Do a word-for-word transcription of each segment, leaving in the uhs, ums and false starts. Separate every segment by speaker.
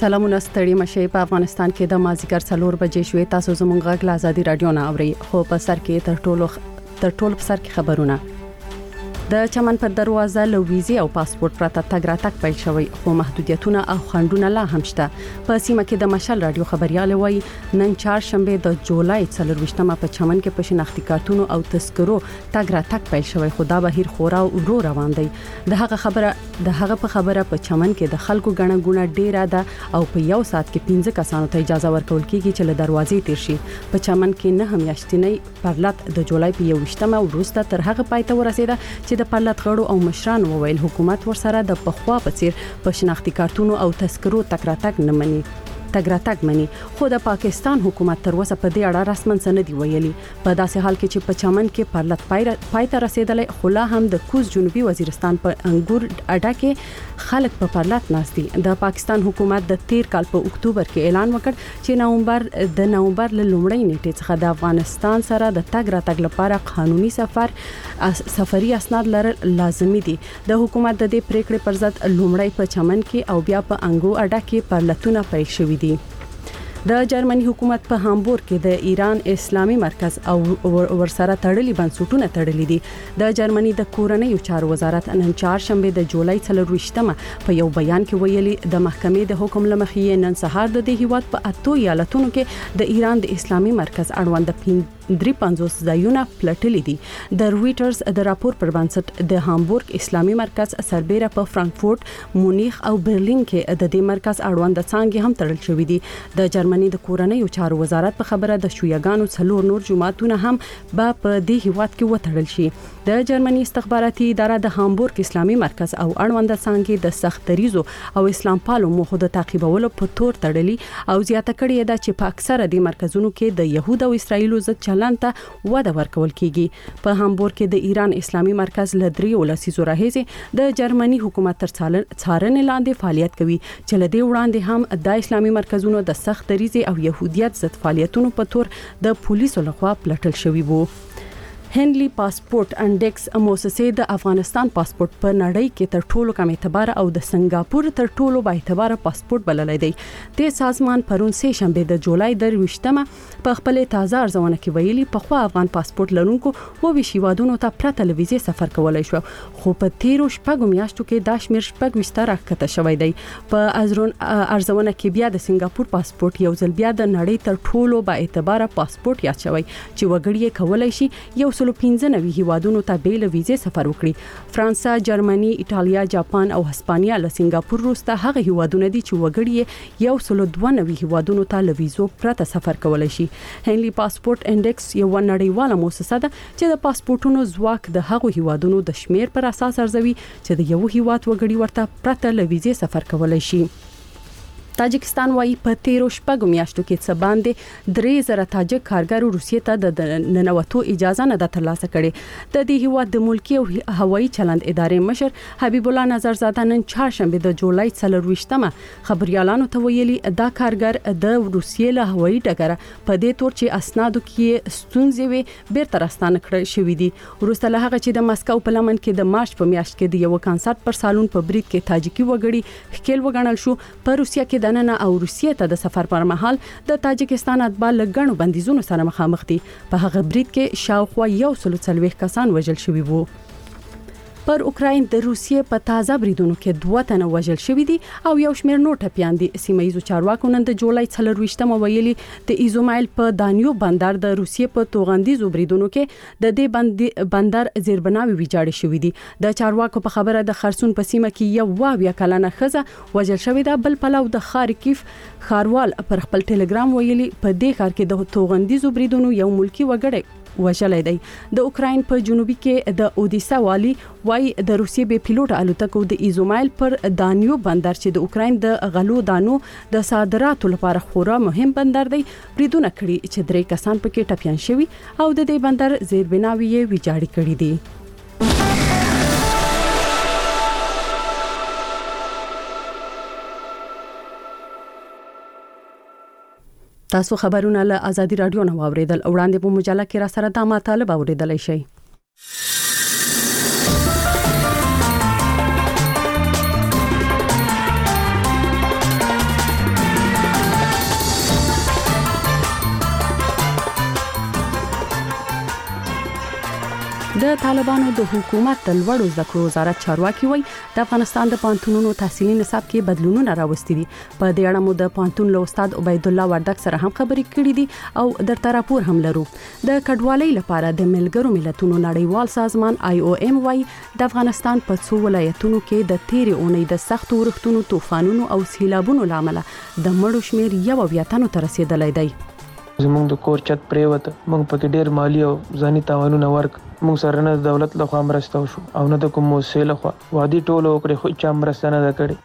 Speaker 1: سلامونه ستړي مشه په افغانستان کې د مازیګر څلور بجې شوې. تاسو زموږ غږ له آزادي رادیو نه اورئ. خو په سر کې تر ټولو تر ټولو په سر کې خبرونه. د چمن پر دروازه لویزي او پاسپورت پرته تګ راتګ پیل شوی، خو محدودیتونه او خنډونه لا هم شته. په سیمه کې د مشال رادیو خبريال وایي نن چهارشنبه د جولای څلرويشتمه په چمن کې په شناختی کارتونو او تذکرو تګ راتګ پیل شوی، خو دا بهیر خورا ورو روان دی. د هغه خبره د هغه په خبره په چمن کې د خلکو غڼه غونه ډیره ده او په یو سات کې پنځه کسانو ته اجازه ورکول کیږي چې له دروازې تیر شي. په چمن کې نه هم یاشتنی پرلط د جولای په یوویشتمه وروسته تر هغه پای ته ورسیده چې د پرلط غړو او مشران وویل حکومت ورسره د پخوا په څیر په شناختی کارتونو او تذکرو تکراتک نه مني تګراتګ مني. خو د پاکستان حکومت تر اوسه په دې اړه رسمن څه نه دی ویلي. په داسې حال کې چې په چمن کې پرلط پای ته رسیدلې، خو لا هم د کوز جنوبي وزیرستان په انګور اډه کې خلک په پرلط ناست دي. د پاکستان حکومت د تیر کال په اکتوبر کې اعلان وکړ چې نومبر د نومبر له لومړۍ نیټې څخه د افغانستان سره د تګ راتګ لپاره قانوني سفر سفري اسناد لرل لازمي دي. د حکومت د دې پریکړې پر ضد لومړی په چمن کې او بیا په انګور اډه کې پرلطونه پیل شوي دي. د جرمني حکومت په هامبورګ کې د ایران اسلامي مرکز او ورسره تړلي بنسټونه تړلي دي. د جرمني د کورنیو چارو وزارت نن چهارشنبه د جولای څلرويشتمه په یو بیان کې ویلي د محکمې د حکم لمخې نن سهار د دې هیواد په اتو ایالتونو کې د ایران د اسلامي مرکز اړوند درې پنځوس ځایونه پلټلي دي. د رويټرز د راپور پر بنسټ د هامبورګ اسلامي مرکز سربېره په فرانکفورت، مونیخ او برلین کې د دې مرکز اړوند څانګې هم تړل شوې دي. د جرمني د کورنیو چارو وزارت په خبره د شویګانو څلور نور جماعتونه هم به په دې هیواد کې وتړل شي. د جرمني استخباراتي اداره د هامبورګ اسلامي مرکز او اړوند څانګې د سختریزو او اسلام پالو موخو د تعقیبولو په تور تړلي او زیاته کړې ده چې په اکثره د مرکزونو کې د يهود او اسرایل ضد چلن ته وده ورکول کیږي. په هامبورګ کې د ایران اسلامي مرکز له دریو لسیزو راهیسې د جرمني حکومت تر څارنې لاندې فعالیت کوي چې له دې وړاندې هم د اسلامي مرکزونو د سختریزي او يهودیت ضد فعالیتونو په تور د پولیسو لخوا پلټل شوی وو. هنلي پاسپورت انډیکس موسسې د افغانستان پاسپورت په نړۍ کې تر ټولو کم اعتبار او د سنگاپور تر ټولو با اعتبار پاسپورت بللی دی. د سازمان پرون سه شنبه د جولای درويشتمه په خپل تازه ارزونه کې ویلي په خو افغان پاسپورت لرونکو و وشیوادونو ته پرته لویزي سفر کولای شو، خو په تیرو شپږو میاشتو کې د شمیر شپږ وشته راکته شوی دی. په ازرون ارزونه کې بیا د سنگاپور پاسپورت یو ځل بیا د نړۍ تر ټولو با اعتبار پاسپورت یاد شوی چې وګړي کولای شي یو سلو پنځه نوي هیوادونو ته بیل ویزه سفر وکړي. فرانسا، جرمني، ایتالیا، جاپان او هسپانیا له سنگاپور وروسته هغه هیوادونه دي چې وګړي یو سلو دوه نوي هیوادونو ته له ویزو پرته سفر کولای شي. هنلي پاسپورت انډیکس یو نړیواله موسسه ده چې د پاسپورتونو ځواک د هغو هیوادونو د شمیر پر اساس ارزوي چې د یو هیواد وګړي ورته پرته له ویزه سفر کولای شي. تاجکستان وايي په تیرو شپږو میاشتو کې څه باندې درې زره تاجک کارګرو روسیې ته د ننوتو اجازه نه ده ترلاسه کړې. د دې هیواد د ملکی او هوایي چلند ادارې مشر حبیب الله نظرزاده نن چهارشنبه د جولای څلرويشتمه خبريالانو ته ویلي دا کارګر د روسیې له هوایي ډګر په دې تور چې اسنادو کې ستونزې وي بیرته راستانه کړل شوې دي. وروسته له هغه چې د مسکو په لمن کې د مارچ په میاشت کې د یو کنسرت پر سالون په برید کې تاجکي وګړي ښکیل وګڼل شو. په روسیه کې د نن او روسیې ته د سفر پر مهال د تاجکستان اتباع له غنو بندیزونو سره مخامخ دي. په هغه برید کې شاوخوا یو سل څلوېښت کسان وژل شوي وو. پر اوکراین د روسیې په تازه بریدونو کې دوه تنه وژل شوي دي او یو شمېر نور ټپیان دي. سیمه ییزو چارواکو نن د جولای څلرويشتمه ویلي د ایزومایل په دانیو بندر د روسیې په توغندیزو بریدونو کې د دې بندر زیربناوي ویجاړې شوې دي. د چارواکو په خبره د خرسون په سیمه کې یو واویا کلنه ښځه وژل شوې ده. بل پلو د خارکیف خاروال پر خپل ټلګرام ویلي په دې ښار کې د توغندیزو بریدونو یو ملکی وګړی وژلای دی. د اوکراین په جنوبي کې د اودیسا والی وای د روسیې به پیلوټ الوتکو د ایزومایل پر دانیو بندر چې د اوکراین د غلو دانو د صادراتو لپاره خورا مهم بندر دی بریدونه کړي چې درې کسان پکې ټپيان شوي او د دې بندر زیربناوي یې ویجاړې کړې دي. تاسو خبرونه له آزادي رادیو نه واوریدل. وړاندې په مجله کې را سره د مطالب اوریدلای شئ. د طالبانو د حکومت د لوړو زده کړو وزارت چارواکي وایي د افغانستان د پانتونونو تحصیلي نصاب کې بدلونونه راوستي دي. په دې اړه مو د پانتون له استاد عبید الله وردک سره هم خبرې کړې دي او درته راپور هم لرو. د کډوالۍ لپاره د ملګرو ملتونو نړیوال سازمان آی او ایم وایي د افغانستان په څو ولایتونو کې د تیرې اونۍ د سختو ورښتونو، طوفانونو او سیلابونو لامل د مړو شمیر یو اویا تنو ته رسیدلی دی.
Speaker 2: زمونږ د کور چت پریوت، موږ پکې ډیر مالی او ځاني تاوانونه ورک. موږ سره نه دولت له خوا مرسته وشو او نه د کوم موسسې له خوا. وادي ټولو وکړې خو چا مرسته نه ده کړې.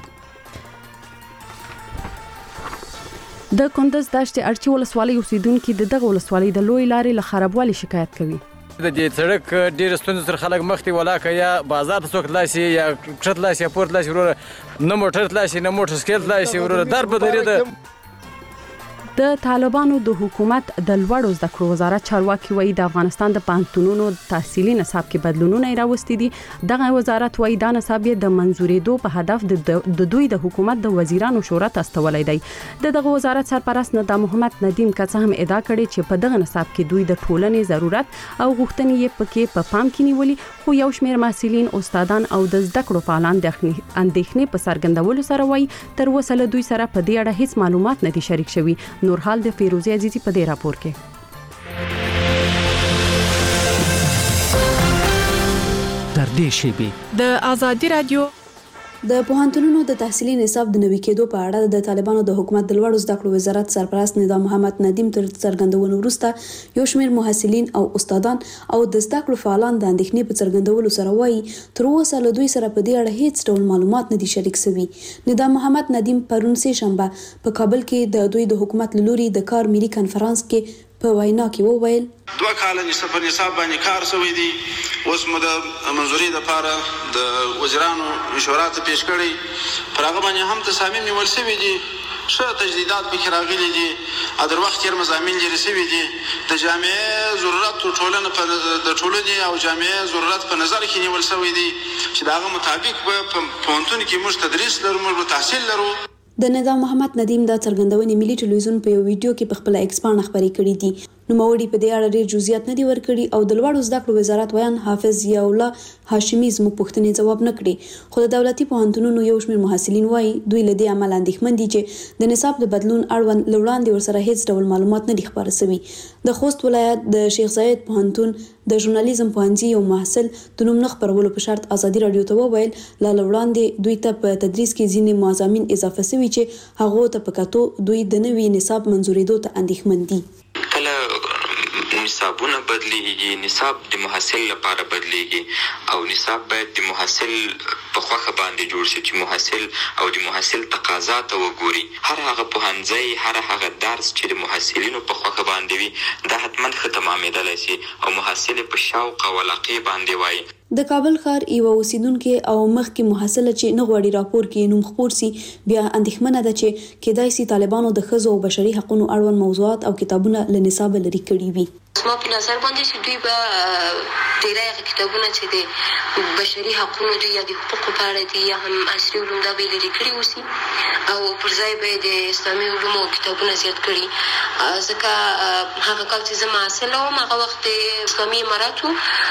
Speaker 1: د کندز دشت ارچي ولسوالۍ اوسیدونکو د دغه ولسوالۍ د لوی لارې له خرابوالي شکایت کوي.
Speaker 3: د دې سړک ډېر ستونزې سره خلک مخ ته ولاکه، یا بازار ته څوک تلاشي یا کښت تلاشي یا پورته تلاشي، وروره نه موټر تلاشي نه موټر سایکل تلاشي، وروره در په درې ده. د طالبانو د حکومت د لوړو زده کړو وزارت چارواکي وایي د افغانستان د پانتونونو تحصیلي نصاب کې بدلونونه راوستي دي. دغه وزارت وایي دا نصاب د منزورېدو په هدف د دوی د حکومت د وزیرانو شورا ته استولای دی. د دغه وزارت سرپرست ندا محمد ندیم کڅ هم ادعا کړې چې په دغه نصاب کې دوی د ټولنې ضرورت او غوښتنې یې پکې په پام کې نیولي، خو یو شمېر محصلین، استادان او د زده کړو فعالان د اندېښنې په څرګندولو سره وایي تر اوسه له دوی سره په دې اړه هیڅ معلومات نه دي شریک شوي. نور حال د فیروزی عزیزی په دې راپور کې.
Speaker 4: تر دې شیبې
Speaker 5: د آزادی رادیو
Speaker 6: د پوهنتونونو د تحصیلي نصاب د نوي کېدو په اړه د طالبانو د حکومت د لوړو زده کړو وزارت سرپرست ندا محمد ندیم تر څرګندونو وروسته یو شمېر محصلین او استادان او د زده کړو فعالان د اندېښنې په څرګندولو سره وایي تر اوسه له دوی سره په دې اړه هیڅ ډول معلومات نه دي شریک شوي. ندا محمد ندیم پرون سه شنبه په کابل کې د دوی د حکومت لوري د کار ملي کانفرنس کې په وینا کې وویل
Speaker 7: دوه کال نصاب نصاب باندې کار شوی دی. اوس مو د منظوري لپاره د وزیرانو مشوره ته پیش کړی، پر هغه باندې هم تصامیم نیول شوي دي. ښه تجدیدات پکې راغلي دي، ادر وخت یې مضامین لري شوي دي. د جامعې ضرورت ټولنه د ټولنې او جامعې ضرورت په نظر کې نیول شوی دي چې دا هغه مطابق به په پوهنتون کې موږ تدریس لرو، موږ تحصیل لرو.
Speaker 6: د ندا محمد ندیم دا څرګندونې ملي ټلویزیون په یو ویډیو کې په خپل ایکس باندې خبرې کړې دي. نوموړي په دې اړه ډېر جزئیات نه دي ورکړي او د لوړو زده کړو وزارت ویان حافظ ضیاء الله هاشمي زموږ پوښتنې ځواب نه کړي. خو د دولتي پوهنتونونو یو شمېر محصلین وایي دوی له دې عمل اندېښمن دي چې د نصاب د بدلون اړوند له وړاندې ورسره هیڅ ډول معلومات نه دي خپاره شوي. د خوست ولایت د شیخ زاید پوهنتون د ژورنالیزم پوهنځي یو محصل د نوم نه خپرولو په شرط ازادي رادیو ته وویل لا وړاندې دوی ته په تدریس کې ځینې مضامین اضافه شوي چې هغه ته په کتو دوی د نوي نصاب منزورېدو ته اندېښمن دي.
Speaker 8: نصابونه بدلیږي، نصاب د محصل لپاره بدلیږي او نصاب باید د محصل په خوښه باندې جوړ شي چې محصل او د محصل تقاضا ته وګوري. هر هغه پوهنځی، هر هغه درس چې د محصلینو په خوښه باندې وي دا حتما ښه تمامېدلی شي او محصل په شوق او علاقې باندې وایي.
Speaker 6: د کابل ښار یو اوسیدونکو او مخکې محصله چې نه غواړي راپور کې نوم خپور سي بیا اندېښمنه ده چې کېدای سي طالبانو د ښځو او بشري حقوقو اړوند موضوعات او کتابونه له نصاب لري کړي وي.
Speaker 9: ما په نظر باندې چې دوی به ډېری هغه کتابونه چې د بشري حقوقو دي یا د حقوقو په اړه دي یا هم عصري علوم دا به لري کړي وسی او پر ځای به د اسلامي علومو کتابونه زیات کړي. ځکه هغه کال چې زه محصله وم هغه وخت د اسلامي اماراتو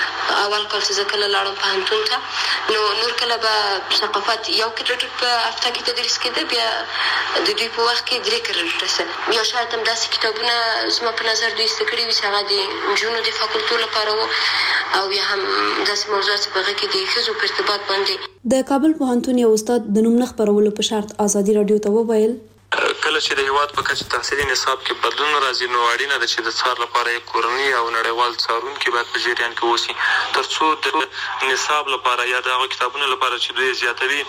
Speaker 9: اول کال چې زه کله لاړم پوهنتون ته نو نور کله به ثقافت یو کریډټ په هفته کې تدریس کېده، بیا د دوی په وخت کې درې کریډټه یا شاید هم داسې کتابونه زما په نظر دوی ایسته کړي وي چې هغه د نجونو د فاکولټو لپاره وو او یا هم داسې موضوعات په هغه کې د ښځو په ارتباط باندې.
Speaker 6: د کابل پوهنتون یو استاد د نوم نه خپرولو په شرط ازادي رادیو ته وویل
Speaker 10: کله چې د هیواد په کچه تحصیلي نصاب کې بدلون راځي نو اړینه ده چې د څار لپاره یې کورني او نړیوال څارونکي باید په جریان کې اوسي ترڅو د نصاب لپاره یا د هغو کتابونو لپاره چې دوی زیاتوي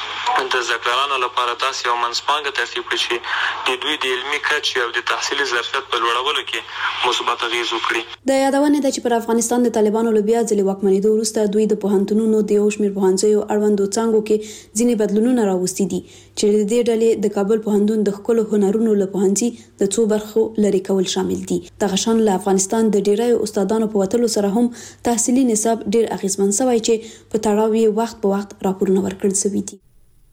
Speaker 10: د زکرانو لپاره تاسو یو منځپانګه ترتیب کړئ چې د دوی د علمي کچې او د تحصیلي ظرفیت په لوړولو کې مثبت اغېز وکړي.
Speaker 6: د یادونه ده چې پر افغانستان د طالبانو له بیا ځلې واکمنېدو وروسته دوی د پوهنتونونو د یو شمېر پوهنځیو اړوندو څانګو کې ځینې بدلونونه راوستي دي چې د دې ډلې د کابل پوهنتون د ښکلو هنرونو له پوهنځي د څو برخو لرې کول شامل دي. دغه شان له افغانستان د ډېرو استادانو په وتلو سره هم تحصیلي نصاب ډېر اغېزمن شوی چې په تړاو یې وخت په وخت راپورونه ورکړل شوي دي.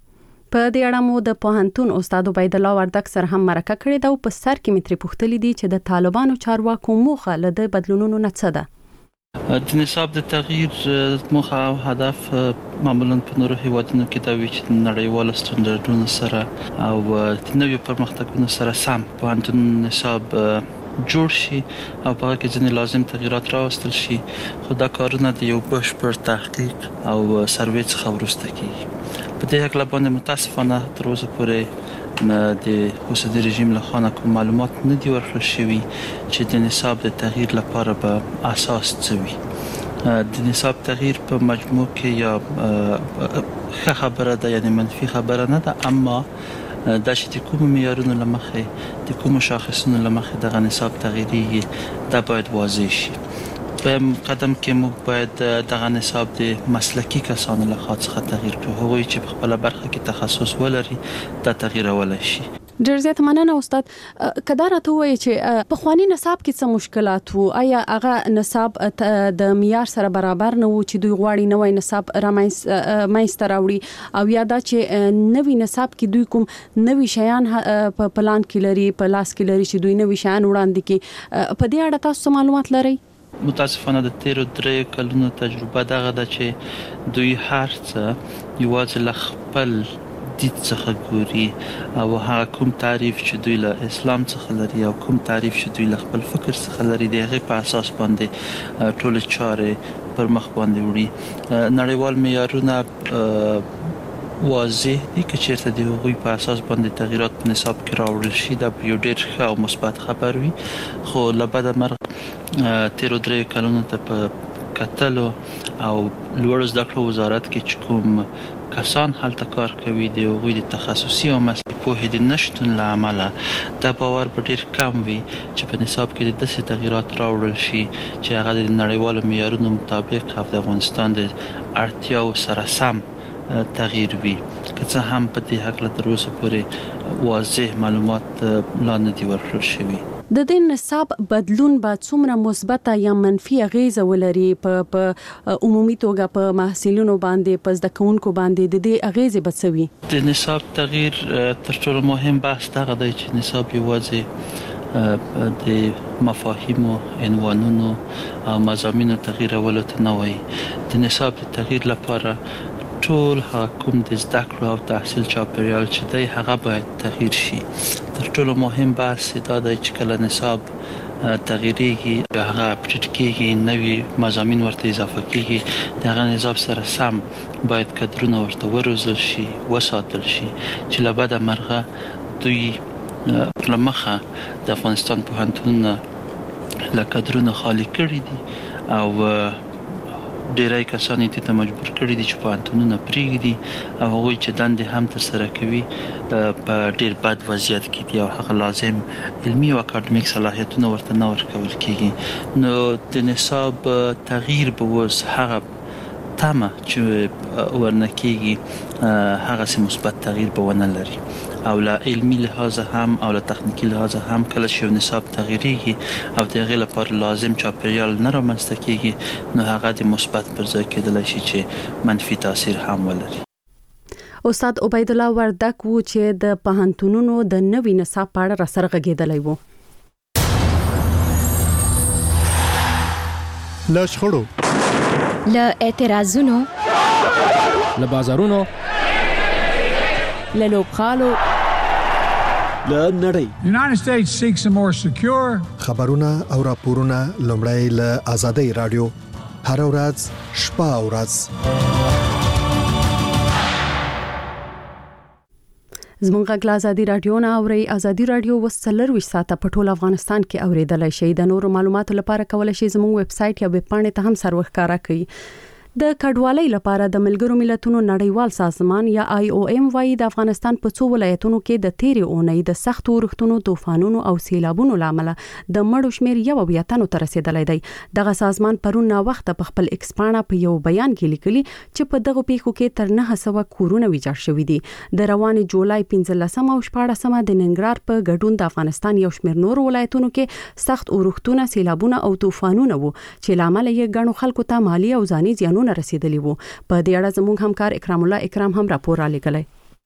Speaker 1: په دې اړه مو د پوهنتون استاد عبید الله وردک سره هم مرکه کړې ده او په سر کې متري پوښتلې دي چې د طالبانو چارواکو موخه له د بدلونونو نه څه ده.
Speaker 5: د نصاب د تغییر موخه او هدف معمولا په نورو هیوادونو کې دا وی چې نړیوال سټنډرډونو سره او د نویو پرمختګونو سره سم پوهنتون نصاب جوړ شي او په هغه کې ځینې لازم تغیرات راوستل شي. خو دا کارونه د یو بشپړ تحقیق او سروې څخه وروسته کیږي. په دې حق باندې متاسفانه تر اوسه پورې د اوسنی رژیم له خوا کوم معلومات نه دي ورکړل شوي چې د نصاب د تغییر لپاره به اساس څه وي. د نصاب تغییر په مجموع کې یا ښه خبره ده یعنی منفي خبره نه ده، اما دا چې د کوم معیارونو لمخې د کوم شاخصونو لمخې د نصاب تغییري دا باید واضح شي. په قدم کې موږ باید د نصاب د مسلکی کسانو له خوا څخه تغییر کړو، هغوی چې په خپل برخه کې تخصص ولري دا تغییرولای شي.
Speaker 1: ډېر زیات مننه استاد. کدا راته وایي چې په خواني نصاب کې څه مشکلات وو؟ آیا هغه نصاب د معیار سره برابر نه وو چې دوی غواړي نوې نصاب رامنځته راوړي، او یا دا چې نوې نصاب کې دوی کوم نوې شیان په پلان کې لري، په لاس کې لري چې دوی نوې شیان وړاندې کړي؟ په دې اړه تاسو معلومات لرئ؟
Speaker 5: متاسفانه د تیرو درې کلونو تجربه دغه ده چې دوی هر څه یوازې له خپل دید څخه ګوري او هغه کوم تعریف چې دوی له اسلام څخه لري او کوم تعریف چې دوی له خپل فکر څخه لري د هغې په اساس باندې ټول چارې پر مخ باندې وړي. نړیوال معیارونه واضح دي که چیرته د هغوی په اساس باندې تغییرات په نصاب کې راوړل شي دا یو ډېر ښه او مثبت خبر وي. خو له بده مرغه تیرو درې کلونو ته په کتلو او لوړ زده کړو وزارت کې چې کوم کسان هلته کار کوي د هغوی د تخصصي او مسلکي پوهې د نشتون له امله دا باور به ډېر کم وي چې په نصاب کې د داسې تغییرات راوړل شي چې هغه د نړیوالو معیارونو مطابق او د افغانستان د اړتیاو سره سم تغییر وي. که څه هم په دې هکله تر اوسه پورې واضح معلومات لا نه دي ورکړل شوي.
Speaker 1: د دې نصاب بدلون به څومره مثبت یا منفي اغیزه ولري په عمومي توګه په محصلینو باندې، په زده کوونکو باندې؟ د دې اغیزې به څه وي؟ د
Speaker 5: نصاب تغییر تر ټولو مهم بحث دغه دی چې نصاب یوازې د مفاهیمو، عنوانونو او مضامینو تغییرولو ته نه وایي. د نصاب د تغییر لپاره ټول هغه کوم د زده کړو او تحصیل چاپیریال چې دی هغه باید تغییر شي. تر ټولو مهم بحث دا دی چې کله نصاب تغییریږي هغه اپډیټ کیږي، نوي مضامین ورته اضافه کیږي، د هغه نصاب سره سم باید کادرونه ورته وروزل شي، وساتل شي چې له بده مرغه دوی پر مخه د افغانستان پوهنتونونه له کادرونو خالی کړي دي او ډیری کسان یې ته مجبور کړي دي چې پوهنتونونه پرېږدي او هغوی چې دندې هم ترسره کوي په ډېر بد وضعیت کې دي او هغه لازم علمي او اکاډمیک صلاحیتونه ورته نه ورکول کېږي. نو د نصاب تغییر به اوس هغه تمه چې ورنه کېږي هغسې مثبت تغییر به ونه لري او له علمي لحاظه هم او له تخنیکي لحاظه هم کله چې یو نصاب تغییریږي او د هغې لپاره لازم چاپیریال نه رامنځته کېږي نو هغه د مثبت پر ځای کېدلی شي چې منفي تاثیر هم ولري.
Speaker 1: استاد عبید الله وردک وو چې د پوهنتونونو د نوي نصاب په اړه راسره غږېدلی وو.
Speaker 11: له شخړو،
Speaker 12: له اعتراضونو،
Speaker 4: له بازارونو،
Speaker 12: له لوبغالو،
Speaker 11: له نړۍ
Speaker 13: United States seeks a more secure
Speaker 11: خبرونه او راپورونه لومړی له آزادۍ رادیو هر ورځ شپه او ورځ
Speaker 1: زموږ غږ آزادي رادیو نه اوري. آزادي رادیو وسلر وش ساته په ټول افغانستان کې اوریدلای شي. د نورو معلوماتو لپاره کولای شي زموږ ویب سټ یا ویب پاڼې ته هم سر وښکارا کړئ. د کډوالۍ لپاره د ملګرو ملتونو نړیوال سازمان یا آی او ایم وايي د افغانستان په څو ولایتونو کې د تیرې اونۍ د سختو اورښتونو، طوفانونو او سیلابونو لامل د مړو شمیر یو اویا تنو ته رسیدلی دی. دغه سازمان پرون نا وخت په خپل ایکس پاڼه په یو بیان کې لیکلي چې په دغه پیښو کې تر نه سوه کورونه ویجاړ شوي دي. د روانې جولای پنځلسمه او شپاړسمه د ننګرهار په ګډون د افغانستان یو شمیر نور ولایتونو کې سخت اورښتونه، سیلابونه او طوفانونه وو چې لامل یې ګڼو خلکو ته مالی او ځاني زیانونه رسیدلی وو. په دې اړه زموږ همکار اکرام الله اکرام هم راپور را لېږلی.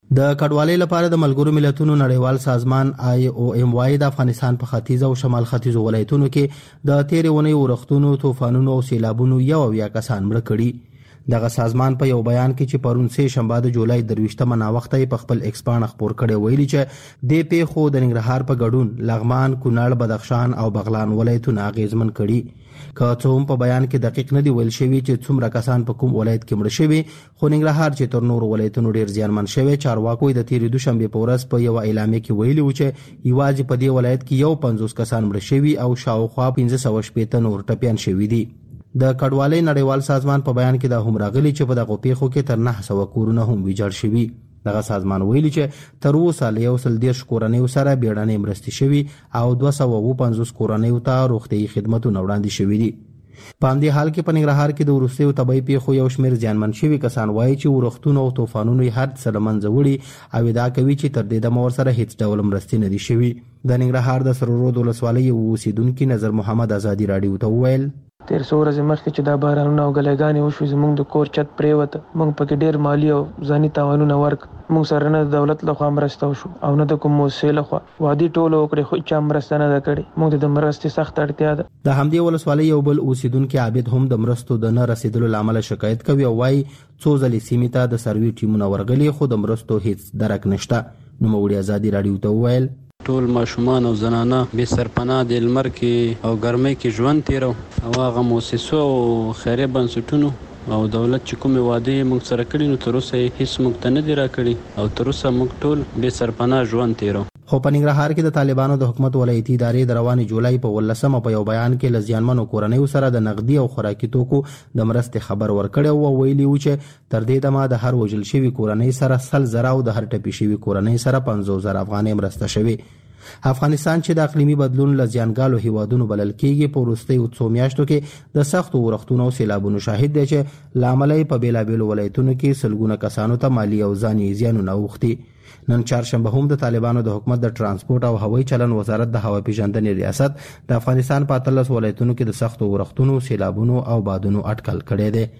Speaker 14: د کډوالۍ لپاره د ملګرو ملتونو نړیوال سازمان آی او ایم وايي د افغانستان په ختیځ او شمال ختیځ ولایتونو کې د تیرې ونې ورښتونو، طوفانونو او سیلابونو یو اویا کسان مړه کړي. دغه سازمان په یو بیان کې چې پرون سه شنبه د جولای درویشتمه ناوخته په خپل ایکس پاڼه خپور کړي ویلي چې د پیښو د ننګرهار په ګډون لغمان، کونړ، بدخشان او بغلان ولایتونه اغیزمن کړي. که څه هم په بیان کې دقیق نه دی ویل شوی چې څومره کسان په کوم ولایت کې مړه شوي، خو ننګرهار چې تر نورو ولایتونو ډیر زیانمن شوی، چارواکو د تیرې دوشنبه په ورځ په یو اعلامیه کې ویلي و چې یوازې په دې ولایت کې یو پنځوس کسان مړه شوي او شاوخوا پنځه سوه شپېته نور ټپیان شوي دي. د کډوالۍ نړیوال سازمان په بیان کې دا هم راغلي چې په دغه پیښو کې تر نه سوه کورونه هم ویجاړ شوي. دغه سازمان ویلي چې تر اوسه له یو سل دېرش کورنیو سره بیړنۍ مرستې شوي او دوه سوه اووه پنځوس کورنیو ته روغتیايي خدمتونه وړاندې شوي دي. په همدې حال کې په ننګرهار کې د وروستیو طبیعي پیښو یو شمېر زیانمن شوي کسان وایي چې ورښتونو او طوفانونو یې هر څه له منځه وړي او ادعا کوي چې تر دې دمه ورسره هیڅ ډول مرستې نه دي شوي. د ننګرهار د سرورود ولسوالۍ یو اوسیدونکي نظر محمد ازادي راډیو ته وویل
Speaker 2: تیر څو ورځې مخکې چې دا بارانونه او ګلایګانې وشوې زموږ د کور چت پرېوته، موږ پکې ډېر مالي او ځاني تاوانونه ورک. موږ سره نه د دولت لخوا مرسته وشو او نه د کوم موسسې لخوا. وعدې ټوله وکړې خو چا مرسته نه ده کړې. موږ ته د مرستې سخت اړتیا ده.
Speaker 14: د همدې ولسوالۍ یو بل اوسیدونکي عابد هم د مرستو د نه رسیدلو له امله شکایت کوي او وایي څو ځلې سیمې ته د سروي ټیمونه ورغلي خو د مرستو هیڅ درک نشته. نوموړي ازادي راډیو ته وویل
Speaker 15: ټول ماشومان او زنانه به سرپناه د لمر کې او ګرمۍ کې ژوند تیرو او هغه موسسو او خیریه بنسټونو او دولت چې کومې وعدې موږ سره کړي نو تر اوسه یې هیڅ موږ ته نه دي راکړي او تر اوسه موږ ټول به سرپناه ژوند تیرو.
Speaker 14: خو په ننګرهار کې د طالبانو د حکومت ولایتي ادارې د روانې جولای په ولسمه په یو بیان کې له زیانمنو کورنیو سره د نقدي او خوراکي توکو د مرستې خبر ورکړی او ویلي و چې تر دې دمه د هر وژل شوي کورنۍ سره سل زره او د هر ټپي شوي کورنۍ سره پنځوس زره افغانۍ مرسته شوي. افغانستان چې د اقلیمي بدلون له زیانګالو هیوادونو بلل کېږي په وروستیو څو میاشتو کې د سختو ورښتونو او سیلابونو شاهد دی چې له امله یې په بېلابېلو ولایتونو کې سلګونه کسانو ته مالي او ځاني زیانونه اوښتي. نن چهارشنبه هم د طالبانو د حکومت د ترانسپورت او هوایي چلن وزارت د هوا پیژندنې ریاست د افغانستان په اتلس ولایتونو کې د سختو ورښتونو، سیلابونو او بادونو اټکل کړی دی.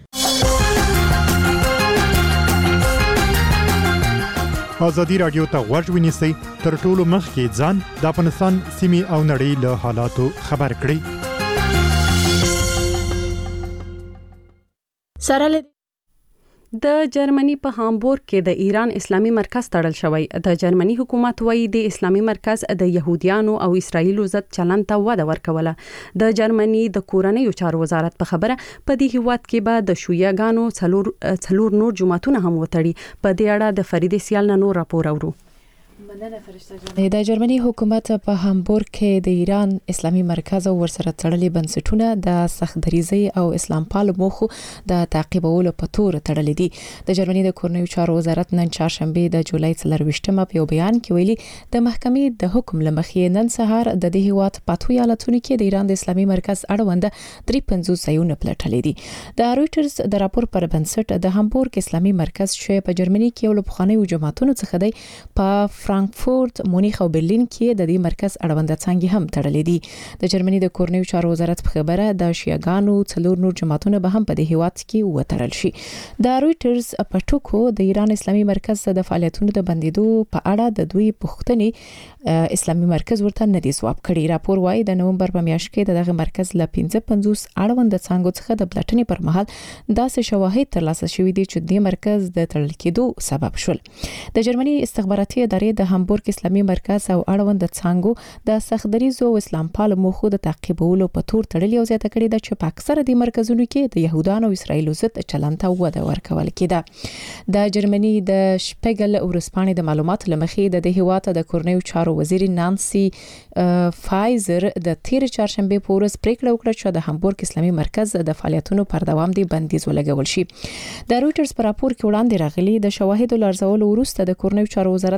Speaker 16: ازادي راډیو ته غوږ ونیسئ تر ټولو مخکې ځان د افغانستان سیمې او نړۍ له حالاتو خبر کړئ.
Speaker 1: سره د جرمني په هامبورګ کې د ایران اسلامي مرکز تړل شوی. د جرمني حکومت وایي د اسلامي مرکز د يهوديانو او اسرایلو ضد چلن ته وده ورکوله. د جرمني د کورنیو چارو وزارت په خبره په دې هیواد کې به د شیعاګانو څلور څلور نور جماعتونه هم وتړي. په دې اړه د فریدې سیال نور راپور اورو.
Speaker 17: د جرمني حکومت په هامبورګ کې د ایران اسلامي مرکز او ورسره تړلي بنسټونه د سختدریزي او اسلام پالو موخو د تعقیبولو په تور تړلي دي. د جرمني د کورنیو چارو وزارت نن چهارشنبه د جولای څلرويشتمه په بیان کې ویلي د محکمې د حکم لمخې نن سهار د دې هیواد پاتو ایالتونو کې د ایران د اسلامي مرکز اړوند درې پنځوس ځایونه پلټلي دي. د رويټرز د راپور پر بنسټ د هامبورګ اسلامي مرکز چې په جرمني کې یو له پخوانیو جماعتونو څخه دی په فرانکفورت، مونیخ او برلین کې د دې مرکز اړوند څنګه هم تړلې دي. د جرمني د کورنیو چارو وزارت په خبره د شیعاګانو څلور نور جماعتونه به هم په دې هیواد کې وتړل شي. د رويټرز په ټکو د ایران اسلامي مرکز د فعالیتونو د بندیدو په اړه د دوی پوښتنې اسلامي مرکز ورته نه دي ځواب کړی. راپور وايي د نومبر په میاشت کې دغه مرکز ل پنځه پنځوس اړوند څنګه څخه د پلټنې پر مهال داسې شواهد ترلاسه شوي دي چې د مرکز د تړل کېدو سبب شول. د جرمني استخباراتي ادارې د هامبورګ اسلامي مرکز او اړوند څنګه د سختدریزو او اسلام پالو موخو د تعقیبولو په تور تړلي او زیاته کړي د چې په اکثره د مرکزونو کې د يهودانو او اسرایلو ضد چلن ته وده ورکول کېده. د جرمني د شپګل ورسپانې د معلوماتو لمخې د دې هیواد د کورنیو چارو وزیر نانسي فایزر د تیر چهارشنبه په ورځ پریکړه وکړه چې د هامبورګ اسلامي مرکز د فعالیتونو پر دوام دی بندیز ولګول شي. د رويټرز په راپور کې وړاندې راغلي د شواهدو لارزولو وروسته د کورنیو چارو وزارت شک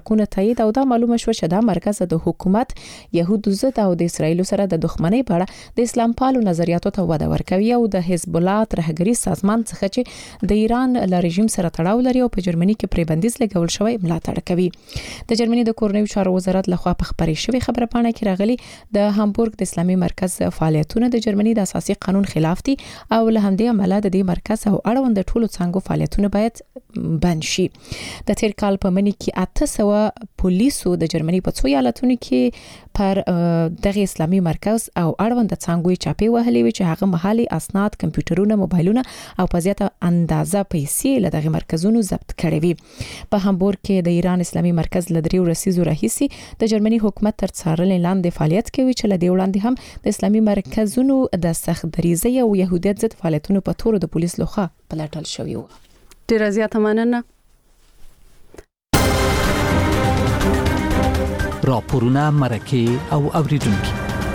Speaker 17: حقونو تایید او دا معلومه شو چې دا مرکز د حکومت يهودو ضد او د اسرایل سره د دښمنۍ په اړه د اسلام پالو نظریاتو ته وده ورکوي او د حزب الله ترهګری سازمان څخه چې د ایران له رژیم سره تړاو لري او په جرمني کې پرې بندیز لګول شوی ملاتړ کوي. د جرمني د کورنیو چارو وزارت لخوا په خبري شوی خبره پاڼه کې راغلي د هامبورګ د اسلامي مرکز فعالیتونه د جرمني د اساسي قانون خلاف دي او له همدې امله د دې مرکز او اړوند ټولو څنګه فعالیتونه باید بند شي. د تیر کال په مني کې اته سوه پولیسو د جرمني په څو ایالتونو کې پر دغه اسلامي مرکز او اړوند څنګه چاپی وهلي وي چې هغه محلي اسناد کمپیوټرونه موبایلونه او په زیاته اندازه پیسې له دغه مرکزونو ضبط کړي وي. په هامبورګ کې د ایران اسلامي مرکز لدریو رسیزو رئیسي د جرمني حکومت تر څارنې لاندې فعالیت کوي چې لدی وړاندې هم د اسلامي مرکزونو د سخت دریزي او يهودیت ضد فعالیتونو په تور د پولیس لخوا پلټل شوی و.
Speaker 1: ډیر زیاته مننه.
Speaker 18: راپورونه مرکه او اوریدونکو.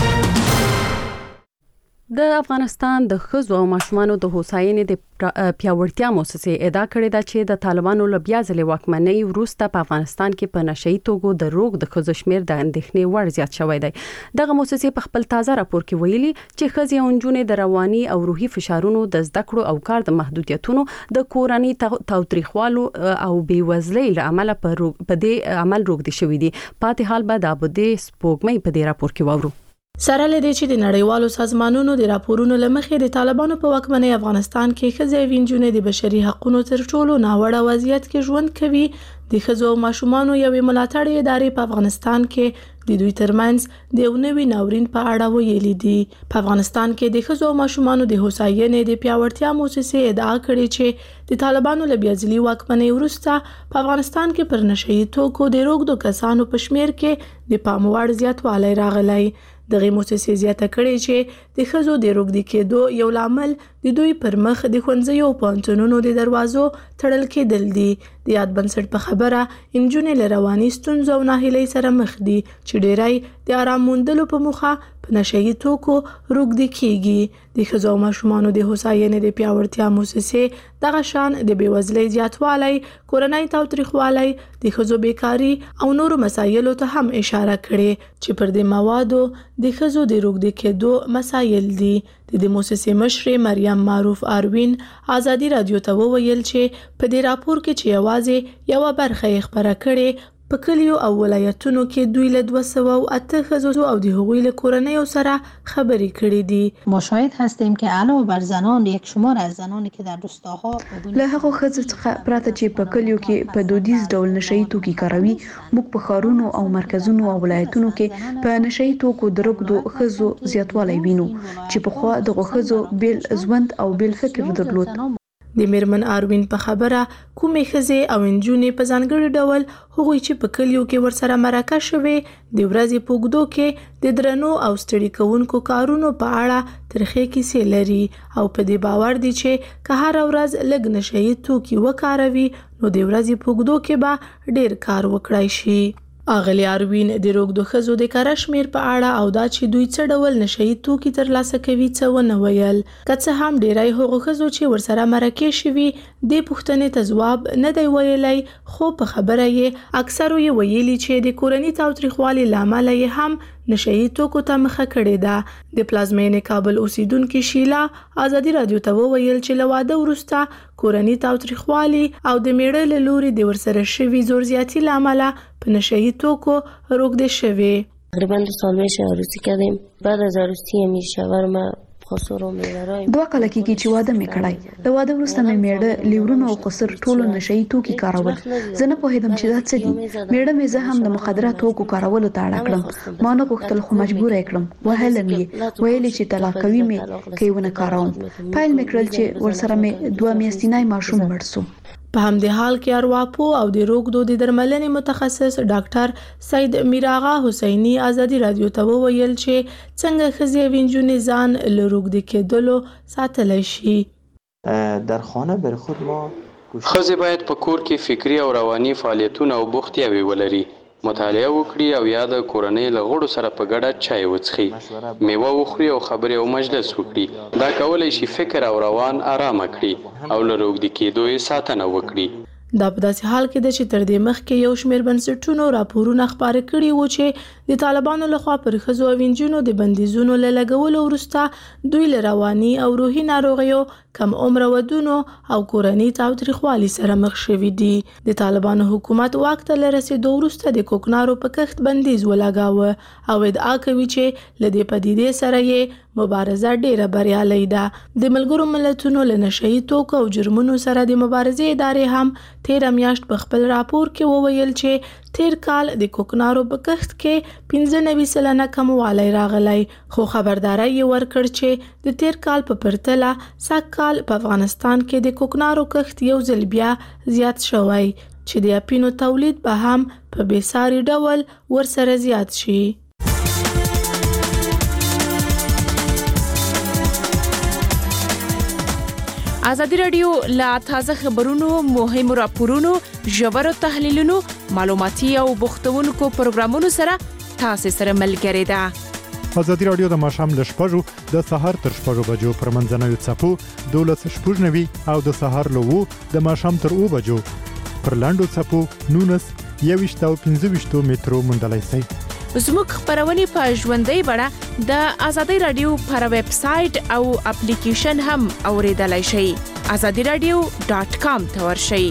Speaker 1: د افغانستان د ښځو او ماشومانو د هوساینې د پیاوړتیا مؤسسې ادعا کړې ده چې د طالبانو له بیا ځلې واکمنۍ وروسته په افغانستان کې په نشئی توګه د روغ د ښځو شمیر د اندېښنې وړ زیات شوی دی. دغه مؤسسې په خپل تازه راپور کې ویلي چې ښځې او نجونې د رواني او روحي فشارونو د زده کړو او کار د محدودیتونو د کورنۍ تاوتریخوالو او بیوزلۍ له امله په دې عمل روغدي شوی دي. پاتې حال به د ابدي سپوږمۍ په دې راپور کې وورو.
Speaker 19: سره لدی چې د نړیوالو سازمانونو د راپورونو لمخې د طالبانو په واکمنۍ افغانستان کې ښځې وینجونې د بشري حقوقو تر ټولو ناوړه وضعیت کې ژوند کوي. د ښځو او ماشومانو یوې ملاتړ ادارې په افغانستان کې د دوی ترمنځ د یو نوي ناورین په اړه ویلي دي. په افغانستان کې د ښځو او ماشومانو د هوساینې د پیاوړتیا مؤسسې ادعا کړې چې د طالبانو له بیا ځلې واکمنۍ وروسته په افغانستان کې پر نشئی توکو د روغدو کسانو په شمیر کې د پام وړ زیاتوالی راغلی. دغه مؤسسې زیاته کړې چې د ښځو د روغدي کېدو یو لامل د دوی پر مخ د ښوونځیو او پوهنتونونو د دروازو تړل کېدل دي. د یاد بنسټ په خبره نجونې له رواني ستونزو او ناهیلۍ سره مخ دي چې ډېری د آرام موندلو په موخه په نشئی توکو روغدي کیږي. د ښځو او ماشومانو د هوساینې د پیاوړتیا مؤسسې دغه شان د بیوزلۍ زیاتوالی، کورنۍ تاوتریخوالی، د ښځو بیکاري او نورو مسایلو ته هم اشاره کړې چې پر دې موادو د ښځو د روغدي کېدو مسایل دي. د دې مؤسسې مشر مریم معروف اروین آزادي رادیو ته وویل چې په دې راپور کې چې یوازې یو برخه یې خبره کړې په کلیو او ولایتونو کې دوی له دوه سوه و اته ښځو او د هغوی له کورنیو سره خبرې کړې دي.
Speaker 20: ما شاهد هستیم که علاوه بر زنان یک شمار از زنانی که در روستاها
Speaker 6: له هغو ښځو څخه پرته چې په کلیو کې په دودیز ډول نشئی توکي کاروي، موږ په ښارونو او مرکزونو او ولایتونو کې په نشئی توکو د روغدو ښځو زیاتوالی وینو چې پخوا دغو ښځو بیل ژوند او بیل فکر درلود.
Speaker 19: د میرمن اروین په خبره کومې ښځې او نجونې په ځانګړي ډول هغوی چې په کلیو کې ورسره مرکه شوي د ورځې په اوږدو کې د درنو او ستړي کوونکو کارونو په اړه ترخې کیسې لري او په دې باور دي چې که هره ورځ لږ نشئی توکي وکاروي نو د ورځې په اوږدو کې به ډیر کار وکړای شي. اغلی اروین د روغدو ښځو د کار شمیر په اړه او دا چې دوی څه ډول نشئی توکي ترلاسه کوي څه ونه ویل. که څه هم ډیری هغو ښځو چې ورسره مرکه شوي د پوښتنې ته ځواب نه دی ویلی، خو په خبره یې اکثرو یې ویلي چې د کورني تاوتریخوالي له امله یې هم نشئی توکو ته مخه کړې ده. د پلازمینې کابل اوسیدونکو شیلا آزادي رادیو ته وویل چې له واده وروسته کورني تاوتریخوالي او د میړه له لوري د ورسره شوي زور زیاتی له امله په نشئی توکو روغدي شوي.
Speaker 21: تقریبا دو سال میشه عروسی کردیم. بعد از عروسی می شاورما
Speaker 6: دوه کال کېږي چې واده مې کړی. د واده وروسته مې میړه لیورونه او قصر ټولو نشئی توکي کارول. زه نه پوهېدم چې دا څه دي. میړه مې زه هم د مخدره توکو کارولو ته اړ کړم. ما نه غوښتل خو مجبور یې کړم. وهلم یې، ویلې چې طلاق کوي مې که یې ونه کاروم. پیل مې کړل چې ورسره مې دوه میاشتنی ماشوم مړ سو.
Speaker 19: په همدې حال کې ارواپو او د روغدو د درملنې متخصص ډاکټر سید میراغا حسینی آزادي رادیو ته وویل چې څنګه ښځې وینجونې ځان له روغدي کېدلو ساتلی شي.
Speaker 22: در خانه بر خود ما
Speaker 15: ښځې باید په کور کې فکری او رواني فعالیتونه او بوختیاوې ولري، مطالعه وکړي او یا د کورنۍ له غړو سره په ګډه چای وڅښي، میوه وخوري او خبرې او مجلس وکړي. دا کولی شي فکر او روان آرامه کړي او له روغدي کېدو یې ساتنه وکړي.
Speaker 19: دا په داسې حال کې ده چې تر دې مخکې یو شمېر بنسټونو راپورونه خپاره کړي وو چې د طالبانو لخوا پر ښځو او نجونو د بندیزونو له لګولو وروسته دوی له رواني او روحي ناروغیو، کم عمره ودونو او کورني تاوتریخوالي سره مخ شوي دي. د طالبانو حکومت واک ته له رسېدو وروسته د کوکنارو په کښت بندیز ولګاوه او ادعا کوي چې له دې پدیدې سره یې مبارزه ډیره بریالۍ ده. د ملګرو ملتونو له نشهیي توکو او جرمونو سره د مبارزې ادارې هم تیره میاشت په خپل راپور کې وویل چې تیر کال د کوکنارو په کښت کې پنځه نوي سلنه کموالی راغلی، خو خبرداری یې ورکړ چې د تیر کال په پرتله سږ کال په افغانستان کې د کوکنارو کښت یو ځل بیا زیات شوی چې د اپینو تولید به هم په بېساري ډول ورسره زیات شي.
Speaker 12: ازادي راډیو لا تازه خبرونو، مهمو راپورونو، ژورو تحلیلونو، معلوماتي او بوختونکو پروګرامونو سره تاسو سره ملګری ده.
Speaker 16: ازادي راډیو د ماښام له شپږو د سهار تر شپږو بجو پر منځنوي څپو دولس شپږ نوي او د سهار له اوو د ماښام تر اوو بجو پر لاندو څپو نونس یوویشت او پنځه ویشت مترو موندلای شئ.
Speaker 12: زموږ خبرونه په ژوندۍ بڼه د ازادي راډیو پر ویب سټ او اپلیکیشن هم اوریدلای شئ. ازادي راډیو ډاٹ کام ته ورشئ.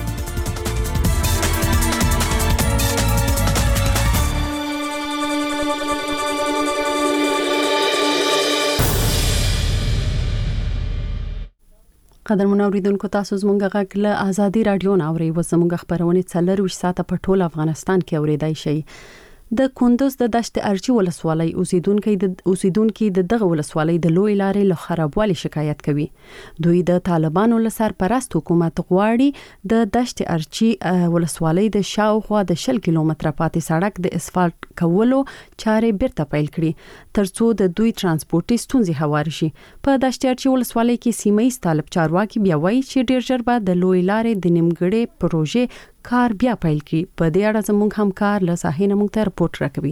Speaker 1: قدرمن اوریدونکو، تاسو زموږ غږ له ازادي راډیو نه اورئ. وزموږ خبرونه څلور ویشت ساعته په ټول افغانستان کې اوریدای شئ. د کندوز د دشت ارچی ولسوالۍ اوسیدونکو د اوسیدونکو د دغه ولسوالۍ د لوی لارې له خرابوالي شکایت کوي. دوی د طالبانو له سرپرست حکومت غواړي د دشت ارچی ولسوالۍ د شاوخوا د شل کیلومتره پاتې سړک د اسفالټ کولو چارې بیرته پیل کړي ترڅو د دوی ترانسپورتي ستونزې هوار شي. په دشت ارچی ولسوالۍ کې سیمه طالب چارواکي بیا وایي چې ډیر ژر به د لوی لارې د نیمګړې پروژې کار بیا پیل کی. په دې اړه زموږ همکار له ساحې نه موږ ته رپورټ راکوي.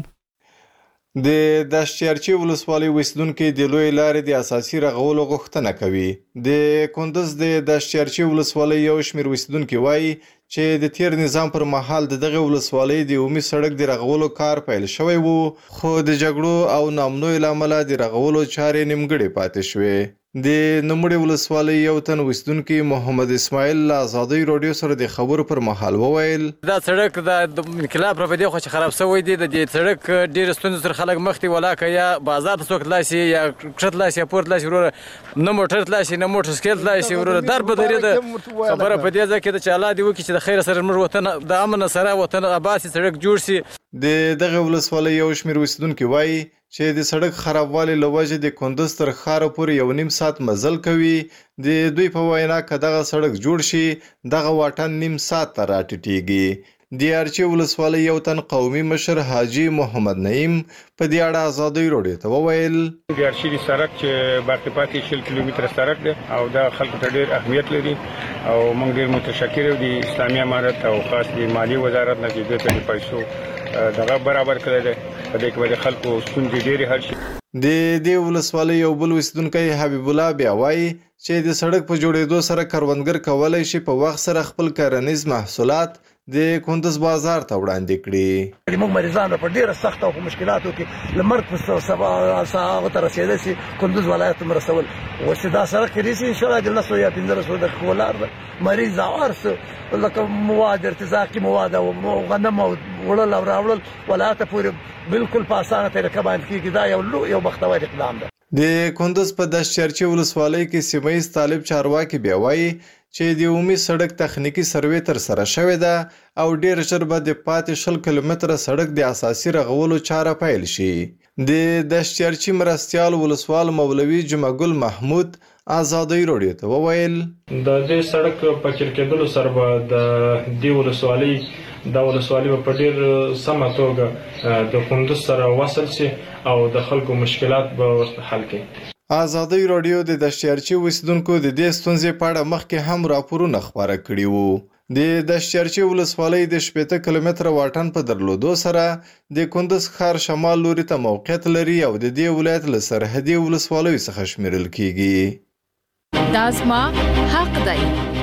Speaker 3: د دشتیارچی ولسوالۍ اوسیدونکو د لوی لارې د اساسي رغولو غوښتنه کوي. د کندوز د دشتیارچی ولسوالۍ یو شمېر اوسیدونکو وایي چې د تیر نظام پر مهال د دغه ولسوالۍ د عمومي سړک د رغولو کار پیل شوی وو، خو د جګړو او نامنوي لامل د رغولو چارې نیمګړې پاتې شوې. د نوموړي ولسوالۍ یو تن اوسیدونکي محمد اسماعیل له ازادي راډیو سره د خبرو پر مهال وویل
Speaker 7: دا سړک د انقلاب پر بدی خو خراب شوی دی. د دې سړک ډیر ستونزې سره خلک مخ دي، ولاکه یا بازار ته څوک تلای شي یا کښت تلای شي پورت تلای شي، وروره نه موټر تلای شي نه موټر سایکل تلای شي، وروره در به درې د خبره په دې ځکه چې الله دې وکړي چې د خیر سره موږ وطن د امن سره وطن آباد سړک جوړ شي.
Speaker 3: د دغه ولسوالۍ یو شمېر اوسیدونکي وایي چې د سړک خرابوالي له وجې د کندوز تر ښاره پورې یو نیم ساعت مزل کوي. د دوی په وینا که دغه سړک جوړ شي دغه واټن نیم ساعت ته راټیټیږي. د ارچی ولسوالۍ یو تن قومي مشر حاجي محمد نعیم په دې اړه ازادي راډیو ته وویل
Speaker 23: د ارچی د سړک چې باقي پاتې شل کیلومتره سړک دی او دا خلکو ته ډېر اهمیت لري او موږ ډېر متشکر یو د اسلامي امارت او خاص د مالی وزارت نه چې د دې پیسو دغه برابر کړی دی په دې کې د خلکو ستونزې ډېرې حل شي.
Speaker 3: د دې ولسوالۍ یو بل اوسیدونکی حبیب الله بیا وایي چې د سړک په جوړېدو سره کروندګر کولی شي په وخت سره خپل کرنیز محصولات د کندوز بازار ته وړاندې کړي.
Speaker 24: موږ مریضان په ډیره سخت او مشکلاتو کې لمرګ په سبا ساعه ته رسیدل سي کندوز ولایت ته مرسول و چې دا سره کې رسي ان شاء الله د نسو یا پندره سو د کولار مریض ارس لکه مواد ارتزاقي مواد او غنم او وړل او راوړل ولایت پورې بالکل په اسانه طریقه باندې کېږي. دا یو یو بختور اقدام ده.
Speaker 3: د کندوز په دشتچرچي ولسوالۍ کې سیمه ییز طالب چارواکي بیا وایي چې د عمومي سړک تخنیکی سروې تر سره شوې ده او ډیر ژر به د پاتې شل کیلومتره سړک د اساسي رغولو چاره پیل شي. د دشتچرچي مرستیال ولسوال مولوي جمعګل محمود ازادي راډیو ته وویل
Speaker 25: د دې سړک په چرکېدلو سره به د دې ولسوالۍ د ولسوالۍ په ډیر سمه توګه د کندوز سره وصل شي او د خلکو مشکلات به ورته حل کړي.
Speaker 3: ازادي راډیو د دشتچرچي اوسیدونکو د دې ستونزې په اړه مخکې هم راپورونه خپاره کړي وو. د دشتچرچي ولسوالۍ د شپېته کیلومتره واټن په درلودو سره د کندوز ښار شمال لوري ته موقعیت لري او د دې ولایت له سرحدي ولسوالیو څخه شمیرل کیږي.
Speaker 12: دا زما حق دی.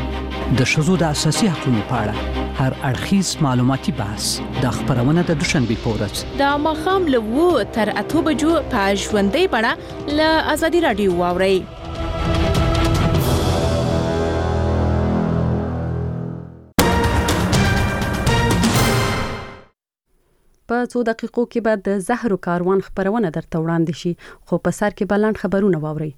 Speaker 18: د ښځو د اساسي حقوقو په اړه هر اړخیز معلوماتي بحث د خبرونه د دوشنبه په ورځ
Speaker 12: د ماښام له اوو تر اتو بجو په ژوندۍ بڼه له ازادي رادیو واورئ.
Speaker 1: په څو دقیقو کې بعد د زهرو کاروان خبرونه درته وړاندې شي، خو په سر کې بلند خبرونه واورئ.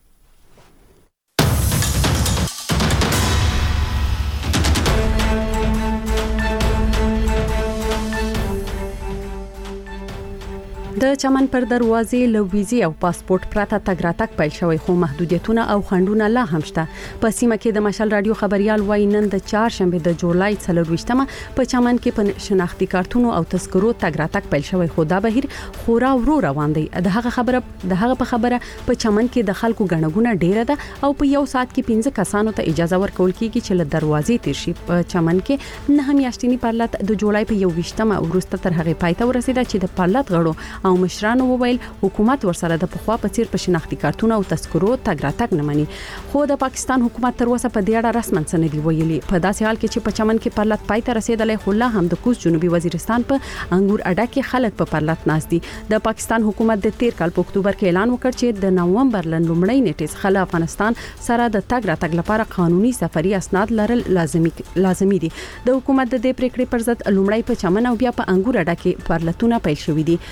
Speaker 1: د چمن پر دروازې له ویزې او پاسپورت پرته تګ راتګ پیل شوی، خو محدودیتونه او خنډونه لا هم شته. په سیمه کې د مشال رادیو خبريال وایي نن د چهارشنبه د جولای څلرویشتمه په چمن کې په شناختی کارتونو او تذکرو تګ راتګ پیل شوی، خو دا بهیر خورا ورو روان دی. د هغه خبره د هغه په خبره په چمن کې د خلکو غنغونه ډیره ده او په یو سات کې پنځه کسانو ته اجازه ورکول کیږي چې له دروازې تیر شي. په چمن کې نه میاشتنی پرلط د جولای په یو ویشتمه وروسته تر هغه پای ته ورسیده چې د پرلط غړو او مشرانو وویل حکومت ورسره د پخوا په څیر په شناختی کارتونو او تذکرو تګ راتګ نه مني. خو د پاکستان حکومت تر اوسه په دې اړه رسماً څه نه دی ویلي. په داسې حال کې چې په چمن کې پرلط پای ته رسیدلې، خو لا هم د کوز جنوبي وزیرستان په انګور اډه کې خلک په پرلط ناست دي. د پاکستان حکومت د تیر کال په اکتوبر کې اعلان وکړ چې د نومبر لومړۍ نیټې څخه افغانستان سره د تګ راتګ لپاره قانوني سفري اسناد لرل لازمي لازمي دي. د حکومت د دې پریکړې پر ضد لومړی په چمن او بیا په انګور اډه کې پرلطونه پیل شوې دي.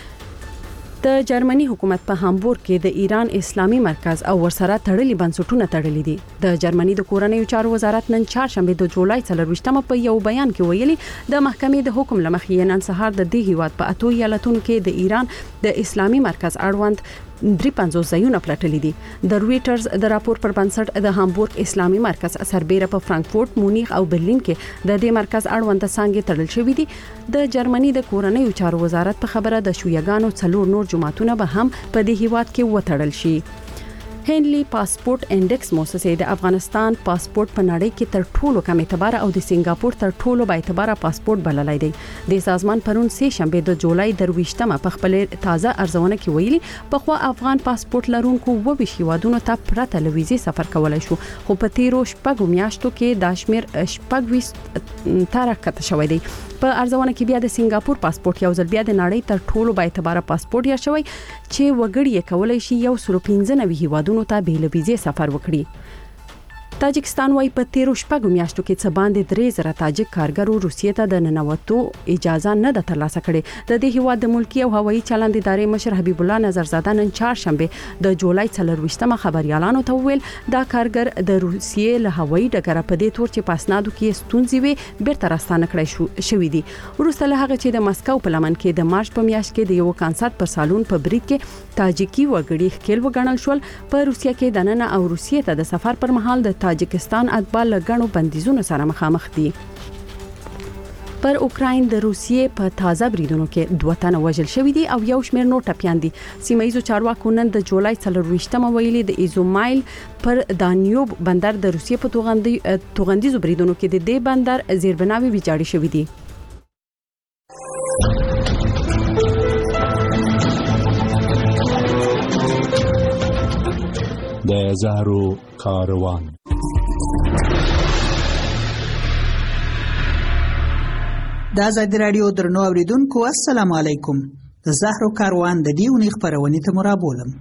Speaker 1: د جرمني حکومت په هامبورګ کې د ایران اسلامي مرکز او ورسره تړلي بنسټونه تړلي دي. د جرمني د کورنیو چارو وزارت نن چهارشنبه د جولای څلرویشتمه په یو بیان کې ویلي د محکمې د حکم لمخې نن سهار د دې هیواد په اتو ایالتونو کې د ایران د اسلامي مرکز اړوند درې پنځوس ځایونه پلټلي دي. د رويټرز د راپور پر بنسټ د هامبورګ اسلامي مرکز سربېره په فرانکفورت، مونیخ او برلین کې د دې مرکز اړوند څنګه تړل شوې دي. د جرمني د کورنیو چارو وزارت په خبره د شویګانو څلور نور جماعتونه به هم په دې هیواد کې وتړل شي. هنلي پاسپورت انډکس موسسې د افغانستان پاسپورت په نړۍ کې تر ټولو کم اعتبار او د سنگاپور تر ټولو با اعتبار پاسپورت بللای دی. د سازمان پرون سه شنبه د جولای درويشتمه په خپل تازه ارزونه کې ویلي په خو افغان پاسپورت لرونکو و به شیوادونو ته پرته لويزي سفر کولای شو، خو په تیرو شپږو میاشتو کې د شمیر شپږ ترکته شوې دی. په ارزونه کې بیا د سنگاپور پاسپورت یو ځل بیا د نړۍ تر ټولو با اعتبار پاسپورت یا شوی چې وګړي کولای شي یو سل پنځه نوي هیوادونو ته به لويزي سفر وکړي. تاجکستان وايي په تیرو شپږو میاشتو کې څه باندې درې زره تاجک کارګرو روسیې ته د ننوتو اجازه نه ده ترلاسه کړې. د دې هیواد د ملکی او هوایي چلند ادارې مشر حبیب الله نظرزاده نن چهارشنبه د جولای څلرویشتمه خبريالانو ته ویل دا کارګر د روسیې له هوایي ډګر په دې تور چې پاسنادو کې ستونزې وي بیرته راستانه کړی شو شوې دي. وروسته له هغه چې د مسکو په لمن کې د مارچ په میاشت کې د یو کنسرت پر سالون په بریټ کې تاجکی وګړي خپل وګڼل شول. په روسیه کې د نن او روسیې ته د سفر پر مهال د تاجکستان اتباع لګڼو بندیزونو سره مخامخ دي. پر اوکراین د روسیې په تازه بریدونو کې دوه تنه وژل شوی دي او یو شمېر نور ټپيان دي. سیمایي چارواکو نن د جولای څلرویشتمه ویلي د ایزومایل پر دانیوب بندر د روسیې په توغندي توغندیزو بریدونو کې د دې بندر زیربناوي ویجاړې شوې دي.
Speaker 4: د زهرو کاروان.
Speaker 5: د ازادي رادیو درنو اوریدونکو السلام علیکم. د زهرو کاروان د دې ونې خبرونه ته مرابولم.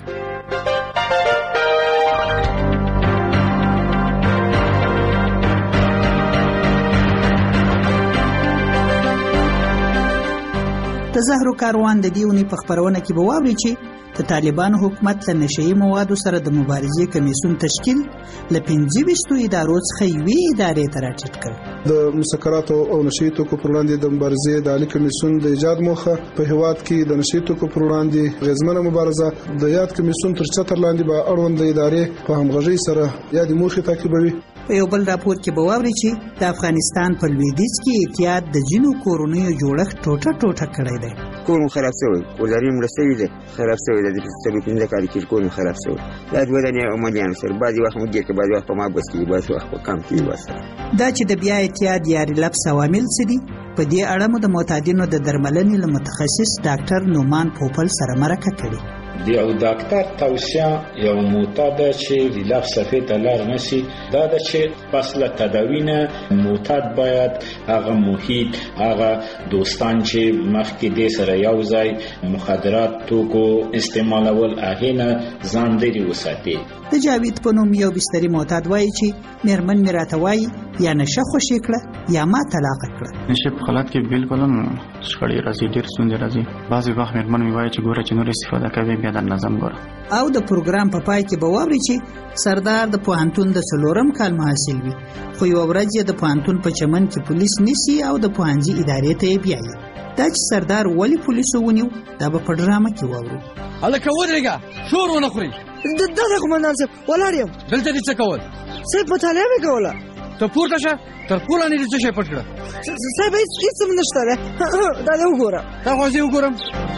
Speaker 5: د زهرو کاروان د دې ونې په خبرونه کې به واوري چې د طالبانو حکومت له نشئی موادو سره د مبارزې کمیسیون تشکیل ل پنځه ویشتو ادارو څخه یوې ادارې ته راټیټ کړ.
Speaker 8: د مسکراتو او نشئی توکو پر وړاندې د مبارزې د عالی کمیسیون د ایجاد موخه په هیواد کې د نشئی توکو پر وړاندې غیرمنه مبارزه د یاد کمیسیون تر چتر لاندې به اړوند ادارې په همغږي سره یاد موخه تعقیبوي.
Speaker 5: په یو بل راپور کې به واوري چې د افغانستان په لویدیځ کې اتحاد د جنو کورونیو جوړښت ټوټه ټوټه کړی دی.
Speaker 9: کور خراب شوی، ولري مرستوي دي خراب شوی د سبب پنځه کال کې کور خراب شوی. دا د ودانۍ او مالیان سره بعضي وخت مو کې بعضي وخت په ما بس کې بعضي وخت په کم کې واسه.
Speaker 5: دا چې د بیا اتحاد یا ریلپس عوامل څه دي؟ په دې اړه مو د معتادینو د درملنې له متخصص ډاکټر نومان پوپل سره مرکه کړې.
Speaker 2: د یو ډاکټر توصیه یو معتاد چې ریلپس صفحې ته لاړ نشي دا د چې پس له تداوی نه معتاد باید هغه محیط هغه دوستان چې مخکې دې سره یو ځای مخدرات توکو استعمالول هغې نه ځان لرې وساتي.
Speaker 5: د جاوید په نوم یو بستري معتاد وایي چې میرمن مې راته وایي یا نشه خوشې کړه یا ما طلاق کړه.
Speaker 10: نشه په حالت کې بالکل هم شخړې راځي، ډېر ستونزې راځي. بعضې وخت میرمن مې وایي چې ګوره چې نور استفاده کوي بیا د نظم ګوره.
Speaker 5: او د پروګرام په پای کې به واوري چې سردار د پوهنتون د څلورم کال محصل وي، خو یوه ورځ یې د پوهنتون په چمن کې پولیس نیسي او د پوهنځي ادارې ته یې بیایي. دا چې سردار ولې پولیسو ونیو دا به په ډرامه کې واورو.
Speaker 11: هلکه ودرېږه، شور ونه خورئ.
Speaker 13: دغه قومندان صاحب ولاړ یم.
Speaker 11: دلته دې څه کول؟
Speaker 13: صاحب مطالعه مې کوله.
Speaker 11: ته پورته شه، تر پوله دې څه شی پټ کړه؟
Speaker 13: صاحب هېڅ هېڅ هم نشته دی. دا دې وګوره.
Speaker 11: دا خو زه وګورم.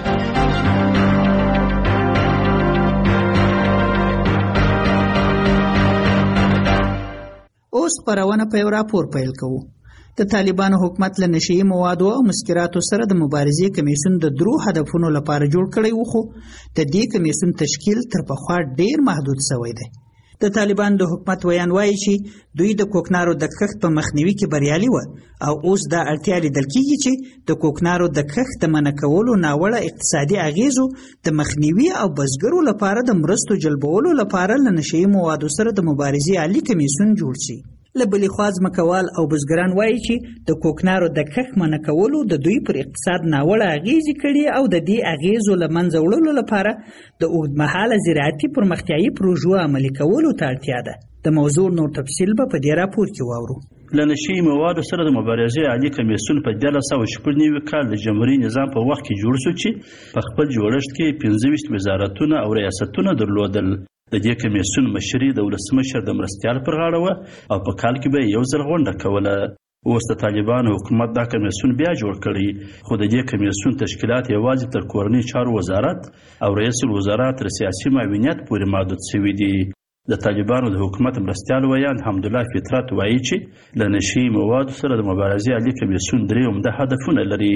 Speaker 5: اوس خپرونه په یو راپور پیل کوو. د طالبانو حکومت له نشهیي موادو او مسکراتو سره د مبارزې کمیسیون د درو هدفونو لپاره جوړ کړی و، خو د دې کمیسیون تشکیل تر پخوا ډیر محدود شوی دی. د طالبانو د حکومت ویان وایي چې دوی د کوکنارو د کښت په مخنیوي کې بریالي و او اوس دا اړتیا لیدل کېږي چې د کوکنارو د کښت د منع کولو ناوړه اقتصادي اغیزو د مخنیوي او بزګرو لپاره د مرستو جلبولو لپاره له نشهیي موادو سره د مبارزې عالي کمیسیون جوړ شي. له بلې خوا ځمکوال او بزګران وایي چې د کوکنارو د کښت منع کولو د دوی پر اقتصاد ناوړه اغیزې کړي او د دې اغیزو له منځه وړلو لپاره د اوږدمهاله زراعتي پرمختیایي پروژو عملي کولو ته اړتیا ده. د موضوع نور تفصیل به په دې راپور کې واورو.
Speaker 14: له نشهیي موادو سره د مبارزې عالي کمیسیون په دیارلس سوه شپږ نوي کال د جمهوري نظام په وخت کې جوړ شو چې په خپل جوړښت کې پنځه ویشت وزارتونه او ریاستونه درلودل. د دې کمیسیون مشري د ولسمشر د مرستیال پر غاړه وه او په کال کې به یو ځل غونډه کوله. اوس د طالبانو حکومت دا کمیسیون بیا جوړ کړی، خو د دې کمیسیون تشکیلات یوازې تر کورني چارو وزارت او رئیس الوزرا تر سیاسي معاونیت پورې محدود شوي دي. د طالبانو د حکومت مرستیال ویان حمدالله فطرت وایي چې له نشهیي موادو سره د مبارزې عالي کمیسیون درې عمده هدفونه لري.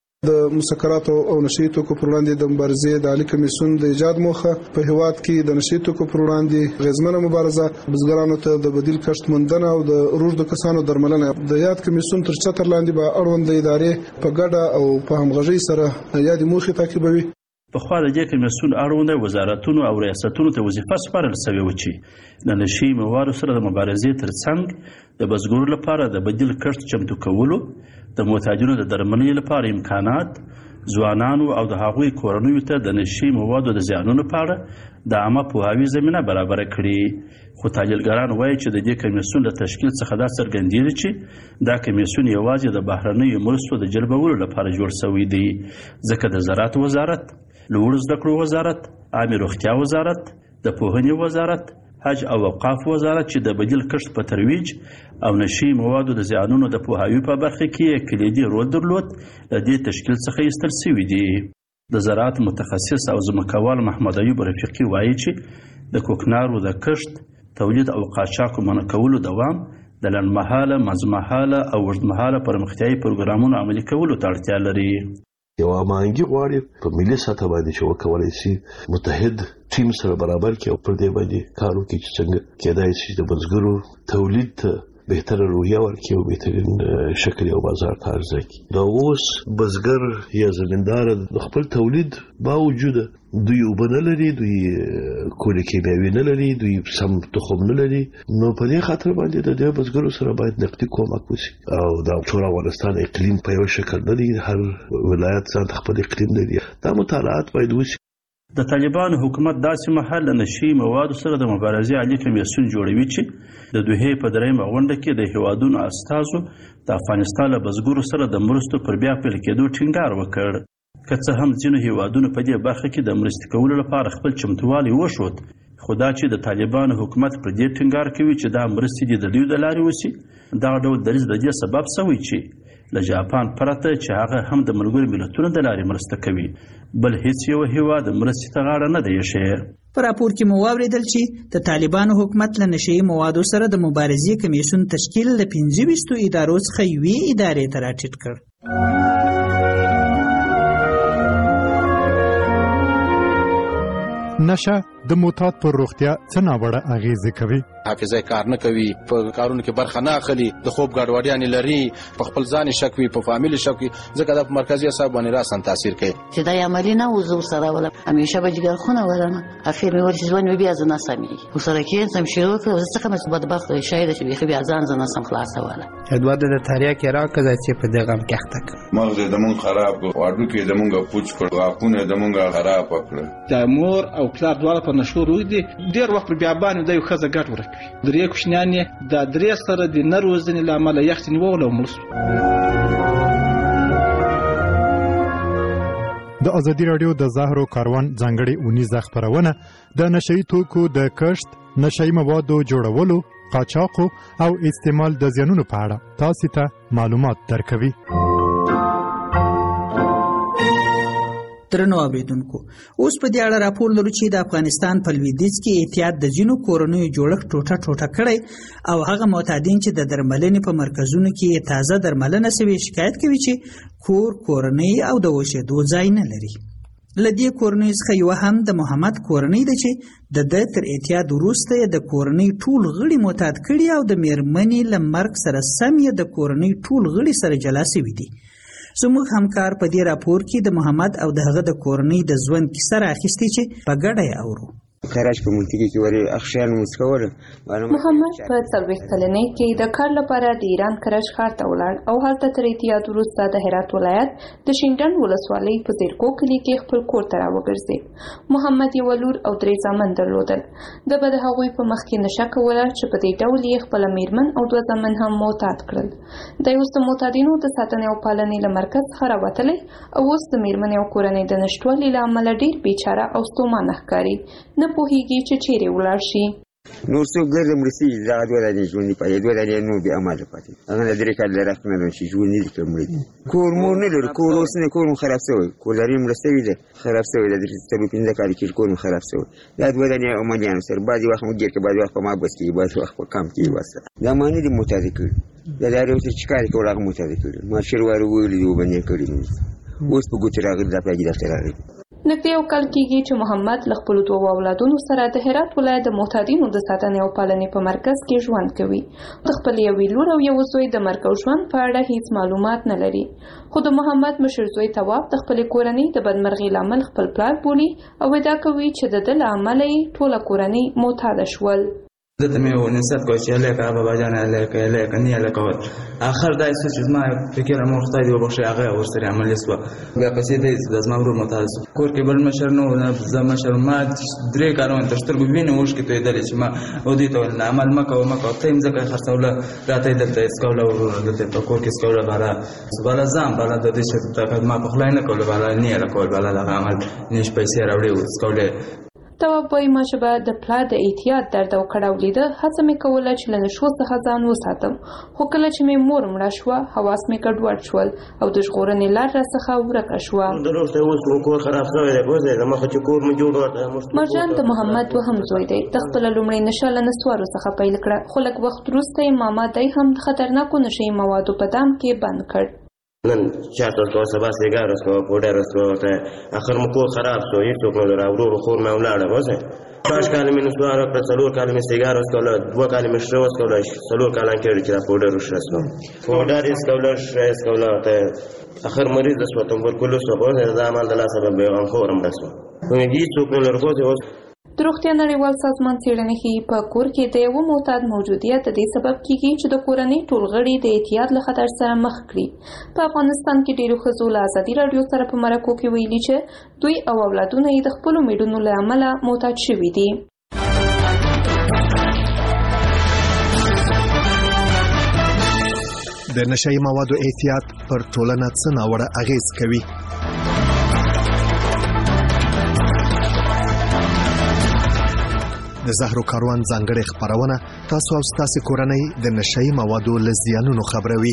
Speaker 8: د مسکراتو او نشهیي توکو پر وړاندې د مبارزې د عالي کمیسیون د ایجاد موخه په هیواد کې د نشهیي توکو پر وړاندې اغیزمنه مبارزه، بزګرانو ته د بدیل کښت موندنه او د روږدو کسانو درملنه. د یاد کمیسیون تر چتر لاندې به اړوند ادارې په ګډه او په همغږۍ سره یادې موخې تعقیبوي.
Speaker 14: پخوا د دې کمیسیون اړونده وزارتونو او ریاستونو ته وظیفه سپارل شوې وه چې د نشهیي موادو سره د مبارزې تر څنګ د بزګرو لپاره د بدیل کښت چمتو کولو، د محتاجینو د درملنې لپاره امکانات، ځوانانو او د هغوی کورنیو ته د نشهیي موادو د زیانونو په اړه د عامه پوهاوي زمینه برابره کړي. خو تحلیلګران وایي چې د دې کمیسیون له تشکیل څخه دا څرګندېږي چې دا کمیسیون یوازې د بهرنیو مرستو د جلبولو لپاره جوړ شوی دی، ځکه د زراعت وزارت، لوړو زده کړو وزارت، عامې روغتیا وزارت، د پوهنې وزارت، حج او اوقاف وزارت چې د بدیل کښت په ترویج او نشهیي موادو د زیانونو د پوهاوي په برخه کې کلیدي رول درلود، له دې تشکیل څخه ایستل شوي دي. د زراعت متخصص او ځمکوال محمد ایوب رفیقي وایي چې د کوکنارو د کښت، تولید او قاچاقو منع کولو دوام د لنډمهاله، منځمهاله او اوږدمهاله پرمختیایي پروګرامونو عملي کولو ته اړتیا لري.
Speaker 26: یو امانګي غواړي په ملي سطح باندې چې وکولای شي متحد ټیم سره برابر کړي او پر دې باندې کار وکړي چې څنګه کېدای شي د بزګرو تولید ته بهتره روحیه ورکړي او بهترین شکل او بازار ته عرضه کړي. دا اوس بزګر یا زمیندار د خپل تولید باوجود دوی اوبه نه لري، دوی کولې کیمیاوي نه لري، دوی سم تخم نه لري، نو په دې خاطر باندې د دې بزګرو سره باید نقدي کومک وشي. او دا ټول افغانستان اقلیم په یو شکل نه دی، هر ولایت ځان خپل اقلیم لري. دا مطالعات باید وشي.
Speaker 14: د طالبانو حکومت داسې مهال له نشهیي موادو سره د مبارزې عالي کمیسیون جوړوي چې د دوحې په درېیمه غونډه کې د هیوادونو استازو د افغانستان له بزګرو سره د مرستو پر بیا پیل کېدو ټینګار وکړ. که څه هم ځینو هیوادونو په دې برخه کې د مرستې کولو لپاره خپل چمتووالی وښود، خو دا چې د طالبانو حکومت پر دې ټینګار کوي چې دا مرستې دې د دوی د لارې وشي، دغه ډول دریځ د دې سبب شوی چې له جاپان پرته چې هغه هم د ملګرو ملتونو د لارې مرسته کوي، بل هیڅ یو هیواد مرستې ته غاړه نه دی ایښی.
Speaker 5: په راپور کې مو واورېدل چې د طالبانو حکومت له نشهیي موادو سره د مبارزې کمیسیون تشکیل له پنځه ویشتو ادارو څخه یوې ادارې ته راټیټ کړ.
Speaker 16: نشه د معتاد پر روغتیا څه ناوړه اغیزې کوي؟
Speaker 6: حافظه کار نه کوي، په کارونو کې برخه نه اخلي، د خوب ګډوډیانې لري، په خپل ځان شک وي، په فامیل شک وي، ځکه دا په مرکزي اعصاب باندې راسن تاثیر کوي.
Speaker 15: چې دا عملی نه وزو سره ولا همیشه به جګر خونه ورنه اخر مې ورته ځوان بیا زنه سمي وسره کې سم شروع کړ ځکه مې بدبخت شاید چې بیا بیا ځان زنه سم خلاص ولا
Speaker 17: ادوار د تاریخ کې راکړه چې په دغه کې اخته
Speaker 20: مغز دمون خراب کو واډو کې دمونګه پوچ کړ واکونه دمونګه خراب کړ.
Speaker 21: د مور او پلار دواړه په نشو روي دي ډیر وخت بیا باندې د یو خزه ګټ ورکوي. درې کوشنیان د درې سره د نروزنې لامل یخت نیول او مړ.
Speaker 16: د ازادي رادیو د زهرو کاروان ځانګړي اونیزه خبرونه د نشئی توکو د کښت، نشئی موادو جوړولو، قاچاقو او استعمال د زیانونو په اړه تاسو ته معلومات درکوي.
Speaker 5: درنو اوریدونکو، اوس په دې اړه راپور لرو چې د افغانستان په لویدیځ کې احتیاط د ځینو کورنیو جوړښت ټوټه ټوټه کړی او هغه معتادین چې د درملنې په مرکزونو کې تازه درملنه شوي شکایت کوي چې کور، کورنۍ او د اوسېدو ځای نه لري. له دې کورنۍ څخه یوه هم د محمد کورنۍ ده چې د ده تر اعتیاد وروسته یې د کورنۍ ټول غړي معتاد کړي او د میرمنې له مرګ سره سم یې د کورنۍ ټول غړي سره جلا شوي دي. زموږ همکار په دې راپور کې د محمد او د هغه د کورنۍ د ژوند کیسه راخیستې چې په ګډه یې اورو.
Speaker 9: خراج په منطقه کې ورې اخشان مسکول
Speaker 22: محمد په څلوېښت کلنۍ کې د کار لپاره د ایران کرج ښار ته ولاړ او هلته تر اعتیاد وروسته د هرات ولایت د شینډنډ ولسوالۍ په زیرکو کلي کې خپل کور ته راوګرځېد. محمد یوه لور او درې زامن درلودل. ده به د هغوی په مخ کې نشه کوله چې په دې ډول یې خپله میرمن او دوه زامن هم معتاد کړل. دی اوس د معتادینو د ساتنې او پالنې له مرکز څخه راوتلی او اوس د میرمنې او کورنۍ د نشتوالي له امله ډېر بېچاره او ستومانه ښکاري. نه پوهیږي چې چیرې ولاړ شي.
Speaker 9: نور څوک ګرځم رسي دغه دوه دانې ژوندي پاتې دوه دانې نور بې عمله پاتې هغه د درې کاله رخت نه لرم چې ژوندي دي کړه مړه دي. کور مور نه لرو، کور اوس نه، کور مو خراب شوی، کور لري مړه شوی دی، خراب شوی دی. څلور پنځه کاله کې کور مو خراب شوی. دا دوه دانې عملیانو سره بعضې وخت مو ګیر کې، بعضې وخت په ما بس کېږي، بعضې وخت په کام کېږي. بس دا معنی دي معتاده کړي. دا د هر یو څه چې کار یې کول هغه معتاده کړي. ما شروار ویلي دي وبندې کړي نو اوس په ګوتې راغلي دا پلاګي دفتر راغلي.
Speaker 22: نږدې یو کال کېږي چې محمد له خپلو دوو اولادونو سره د هرات ولایت د معتادینو د ساتنې او پالنې په مرکز کې ژوند کوي. د خپلې یوې لور او یوه زوی د مرګ او ژوند په اړه هیڅ معلومات نه لري. خو د محمد مشر زوی تواب د خپلې کورنۍ د بدمرغۍ لامل خپل پلار بولي او ادعا کوي چې د ده له امله یې ټوله کورنۍ معتاده شول.
Speaker 27: زه مې ونصیحت کوم چې هلکه بابا جان هلکه هلکه نه هلکه ول اخر دا څه چې زما فکر مو خدای دې وبخښي هغه ورسره عمل شو. بیا پسې دې زما ورور متعال کور کې بل مشر نو زما مشر ما درې کارونه تر سترګو وینې وښ کې ته دلې چې ما او دې ته عمل مکو مکو تیم ځکه خرڅوله راته دلته اسکوله ورور دلته په کور کې اسکوله بارا سباله ځم بالا د دې چې ما په خلای نه کول بالا نه کول بالا د عمل نش پیسې راوړي اسکوله.
Speaker 22: تواب وایي ما چې به د پلار د احتیاط درد او کړاو لیده هڅه مې کوله چې له نشو څخه ځان وساتم، خو کله چې مې مور مړه شوه حواس مې ګډوډ شول او د ژغورنې لار راڅخه ورکه شوه. مرجان د محمد دوهم زوی دی. د خپله لومړۍ نشه له نسوارو څخه پیل کړه، خو لږ وخت وروسته یې ماما دی هم د خطرناکو نشهیي موادو په دام کې بند کړ.
Speaker 28: نن چاته کو سبا سیګار اسکو پوډر اسکو ته اخر مو کور خراب شو هیڅ څوک نه راوړو خور مې ولاړه وځه پاش کال مې نسوار پر څلور کال مې سیګار اسکو له دوه کال مې شرو اسکو له څلور کال کې چې پوډر وشرسو پوډر اسکو له شرس کو له ته اخر مریض اسو ته ورکول شو په دا عمل د لا سبب به ان خورم دسو نو هیڅ څوک نه ورغوځي.
Speaker 22: د روغتیا نړیوال سازمان څېړنې ښیي په کور کې د یوه معتاد موجودیت د دې سبب کیږي چې د کورنۍ ټول غړي د اعتیاد له خطر سره مخ کړي. په افغانستان کې ډېرو ښځو له ازادي راډیو سره په مرکو کې ویلي چې دوی او اولادونه یې د خپلو میډونو له امله معتاد شوي دي.
Speaker 29: د نشهیي موادو احتیاط پر ټولنه څه ناوړه اغېز کوي؟ د زهرو کاروان ځانګړې خبرونه تاسو او ستاسو کورنۍ د نشهیي موادو له زیانونو خبروي.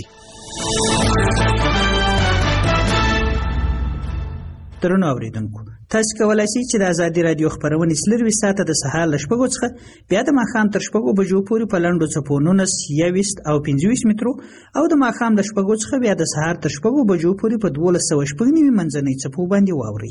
Speaker 5: درنو اوریدونکو، تاسو کولای شئ چې د ازادي رادیو خبرونه څلروي ساعته د سهار له شپږو څخه بیا د ماښام تر شپږو بجو پورې په لنډو څپو نولس، یوویشت او پنځه ویشت مترو او د ماښام د شپږو څخه بیا د سهار تر شپږو بجو پورې په دولس سوه شپږ نوي منځنۍ څپو باندې واورئ.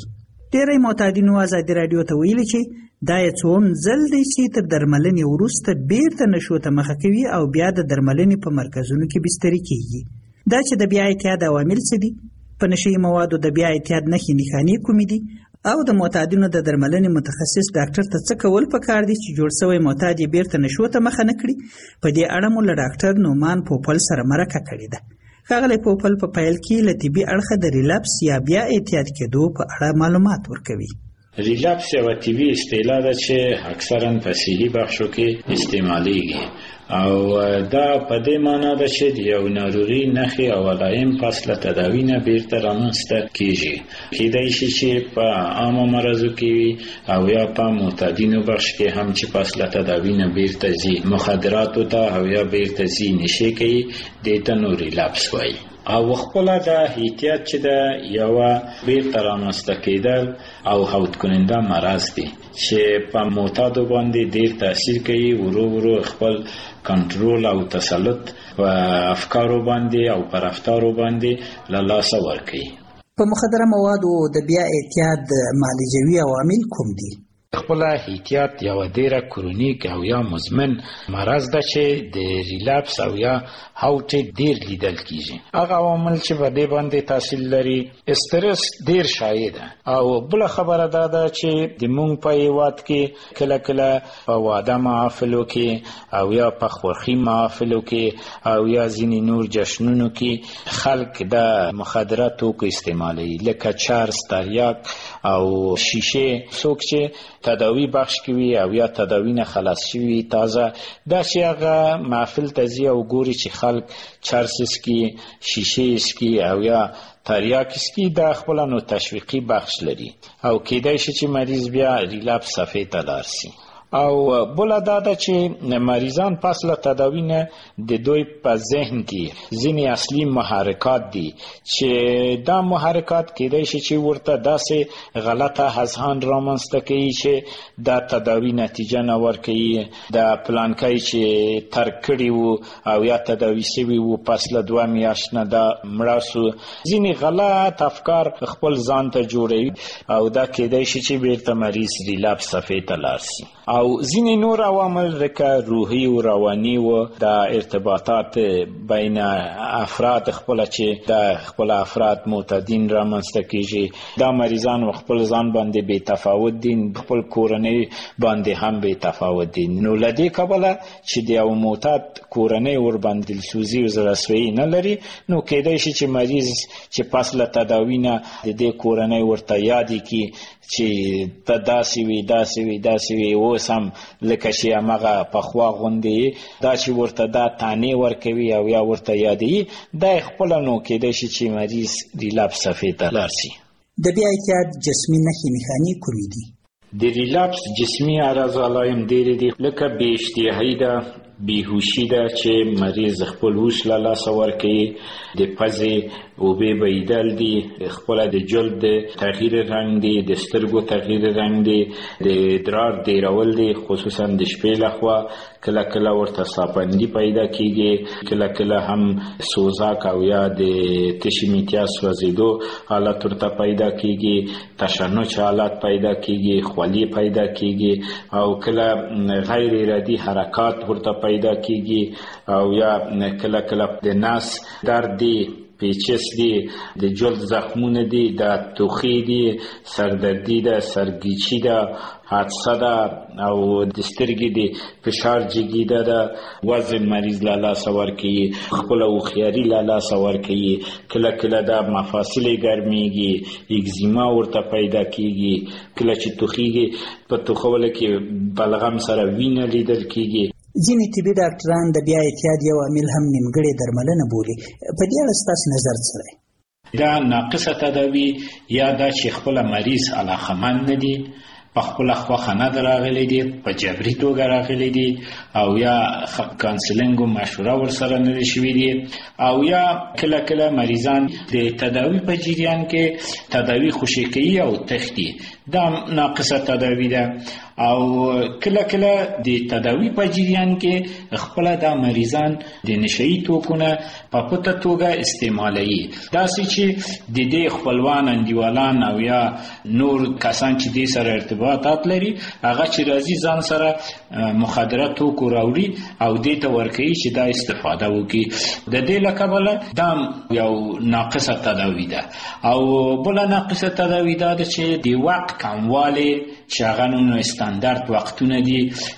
Speaker 5: ډېری معتادینو ازادي راډیو ته ویلي چې دا یې څوم ځل دی چې تر درملنې وروسته بیرته نشو ته مخه کوي او بیا د درملنې په مرکزونو کې بستري کیږي. دا چې د بیا اعتیاد عوامل څه دي، په نشهیي موادو د بیا اعتیاد نښې نښانې کومې دي، او د معتادینو د درملنې متخصص ډاکټر ته څه کول پکار دي چې جوړ شوی معتاد یې بیرته نشو ته مخه نه کړي. په دې اړه مو له ډاکټر نومان پوپل سره مرکه کړې ده. ښاغلی پوپل په پیل کې له طبي اړخه د ریلپس یا بیا اعتیاد کېدو په اړه معلومات ورکوي.
Speaker 2: ریلپس یوه طبي اصطلاح ده چې اکثرا په صحي بخشو کې استعمالیږي او دا په دې معنا ده چې د یو ناروغي نښې او علایم پس له تداوي نه بیرته رامنځته کیږي. کیدای شي چې په عامو مرضو کې وي او یا په معتادینو بخش کې هم چې پس له تداوي نه بیرته ځي مخدراتو ته او یا بیرته ځي نشې کوي، دې ته نو ریلپس وایي. او خپله د احتیاط چې ده یوه بیرته رامنځته کېدل او هوت کننده مرض دی چې په معتادو باندې ډېر تاثیر کوي، ورو ورو خپل کنټرول او تسلط په افکارو باندې او په رفتارو باندې له لاسه ورکوي.
Speaker 5: په مخدره موادو د بیا اعتیاد معالجوي عوامل کوم دي؟
Speaker 2: خپل احتیاط یو ډیره کرونیک او یا مزمن مرض ده چې د ریلپس او یا هاوټ ډیر لیدل کیږي. هغه عوامل چې په دې باندې تاثیر لري، استرس ډیر شایع ده او بل خبره ده دا چې د مونږ په هیواد کې کله کله په واده محافلو کې او یا په خوښي محافلو کې او یا ځینې نور جشنونو کې خلک د مخدره توکو استعمالوي لکه چرس، تریاک او شیشه. څوک چې تداوی بخش کوي او یا تداوی نه خلاص شوي تازه دا چې هغه محفل ته ځي او ګوري چې خلک چرس اسکي، شیشه اسکي او یا تریاک اسکي، دا خپل نو تشویقي بخش لري او کېدای شي چې مریض بیا ریلپس صفحې ته لاړ شي. او بله دا ده چې مریضان پس له تداوی نه د دوی په ذهن کې ځینې اصلي محرکات دي چې دا محرکات کېدای شي چې ورته داسې غلطه اذهان رامنځته کوي چې دا تداوی نتیجه نه ورکوي. د پلانکۍ چې ترک کړي وو او یا تداوی شوي وو پس له دوه میاشت نه دا مړه سو. ځینې غلط افکار خپل ځان ته جوړوي او دا کېدای شي چې بیرته مریض ریلپس صفحې ته لاړ شي. او ځینې نور عوامل لکه روحي او رواني و د ارتباطات بین افراد خپل چې د خپل افراد معتادین رامنځته کیږي. دا مریضان خپل ځان باندې بې تفاوت دي، خپل کورنۍ باندې هم بې تفاوت دي. نو له دې کبله چې د یو معتاد کورنۍ ور باندې دلسوزي او زړهسویي نه لري، نو کېدای شي چې مریض چې پس له تداوي نه د دې کورنۍ ورته یادې کړي چې ته داسې وي داسې وي داسې وي، اوس هم لکه چې همغه پخوا غوندې دا چې ورته دا تانې ورکوي او یا ورته یادوي، دا یې خپله نو کېدای شي چې مریض ریلپس صفحې ته لاړ شي.
Speaker 5: د بیا اعتیاد جسمي نښې نښانې کومې دي؟
Speaker 2: د ریلپس جسمي اعراض علایم ډېرې دي لکه بې اشتهایي ده، بیهوشي ده چې مریض خپل هوش له لاسه ورکوي، د پزې اوبې بهیدل دي، خپله د جلد د تغییر رنګ دی، د سترګو تغییر رنګ دی، د ادرار ډیرول دی خصوصا د شپې لخوا، کله کله ورته ساپندي پیدا کیږي، کله کله هم سوزاک او یا د تشې میتیا سوځېدو حالت ورته پیدا کیږي، تشنج حالت پیدا کیږي، خولي پیدا کیږي او کله غیر ارادي حرکات ورته پیدا کیږي او یا کله کله د نس درد دی، پیچس دی، د جلد زخمونه دی، د توخی دی، سردردی ده، سرگیچی ده، حادثه ده او د سترګې د فشار جګیده ده. وزن مریض له لاسه ورکوي، خپله هوښیاري له لاسه ورکوي، کله کله د مفاصلې ګرمیږي، اگزیما ورته پیدا کیږي، کله چې توخیږي په توخولو کې بلغم سره وینه لیدل کیږي.
Speaker 5: ځینې طبي ډاکټران د بیا اعتیاد یو عامل هم نیمګړې درملنه بولي. په دې اړه ستاسو نظر څه دی؟
Speaker 2: دا ناقصه تداوي یا دا چې خپله مریض علاقمند نه دي، په خپله خوښه نه ده راغلی دي، په جبري توګه راغلی دي او یا کانسلینګ او مشوره ورسره نه دي شوي دي او یا کله کله مریضان د تداوي په جریان کې تداوي خوشې کوي او تښتي. دا ناقصه تداوی ده او کله کله د تداوی په جریان کې خپل د مریضان د نشئی توکونه په پټه توګه استعمالوي داسې چې د دې خپلوان انډیوالان او یا نور کسان چې د سره ارتباطات لري هغه چې راځي ځان سره مخدره توکو راوړي او دې ته ورکوي چې دا استفاده وکړي د دې له کبله دا یو ناقصه تداوی ده او بل ناقصه تداوی ده چې د وخت کموالی چې هغه نو استاندارد وختونه دي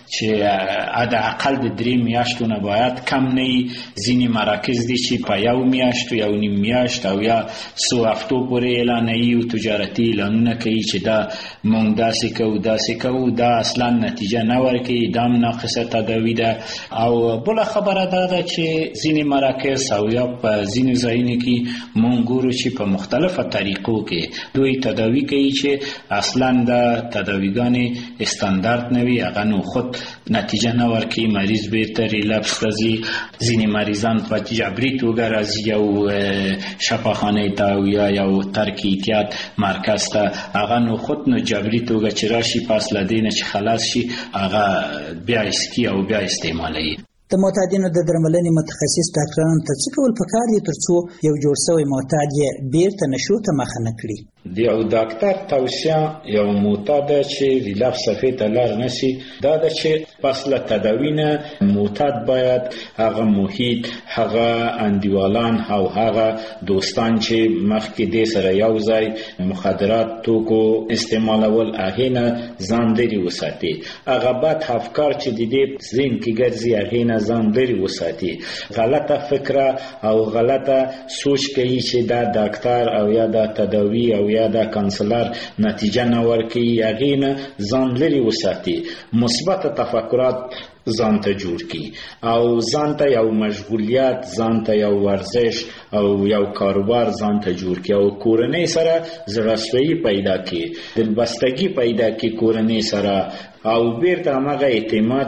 Speaker 2: چې حد اقل د درې میاشتو نه باید کم نه وي ځینې مراکز دي چې په یو میاشت یو نیم میاشت او یا څو هفتو پورې اعلانوي او تجارتي اعلانونه کوي چې دا موږ داسې کوو داسې کوو دا اصلا نتیجه نه ورکوي دا هم ناقصه تداوی ده او بله خبره دا ده چې ځینې مراکز او یا په ځینې ځایونو کې موږ ګورو چې په مختلفه طریقو کې دوی تداوی کوي چې اصلا دا تداویګانې استاندارد نه وي هغه نو خود نتیجه نه ورکوي مریض بیرته ریلپس راځي ځینې مریضان په جبري توګه راځي یو شفاخانه ته او یا یو ترک احتیاط مرکز ته هغه نو خود نو جبري توګه چې راشي پس له دې نه چې خلاص شي هغه بیا اسکي او بیا استعمالوي
Speaker 5: د معتادینو د درملنې متخصص ډاکټرانو ته څه کول پکار دي ترڅو یو جوړ شوی معتاد یې بیرته نشو ته مخه نه کړي
Speaker 2: د یو ډاکټر توصیه یو معتاد چې ریلپس صفحې ته لار نشي دا ده چې پس له تداوی نه معتاد باید هغه محیط هغه انډیوالان او هغه دوستان چې مخکې دې سره یو ځای مخدرات توکو استعمالول هغې نه ځان لرې وساتي هغه بد افکار چې د دې ذهن کې ګرځي هغې نه ځان لرې وساتي غلطه فکره او غلطه سوچ کوي چې دا ډاکټر او یا دا تداوی او یا دا کانسلر نتیجه نه ورکوي هغې نه ځان لرې وساتي مثبت تفکرات ځان ته جوړ کړي او ځان ته یو مشغولیت ځان ته یو ورزش او یو کاروبار ځان ته جوړ کړي او کورنۍ سره زړهسویي پیدا کړي دلبستګي پیدا کړي کورنۍ سره او بیرته هماغه اعتماد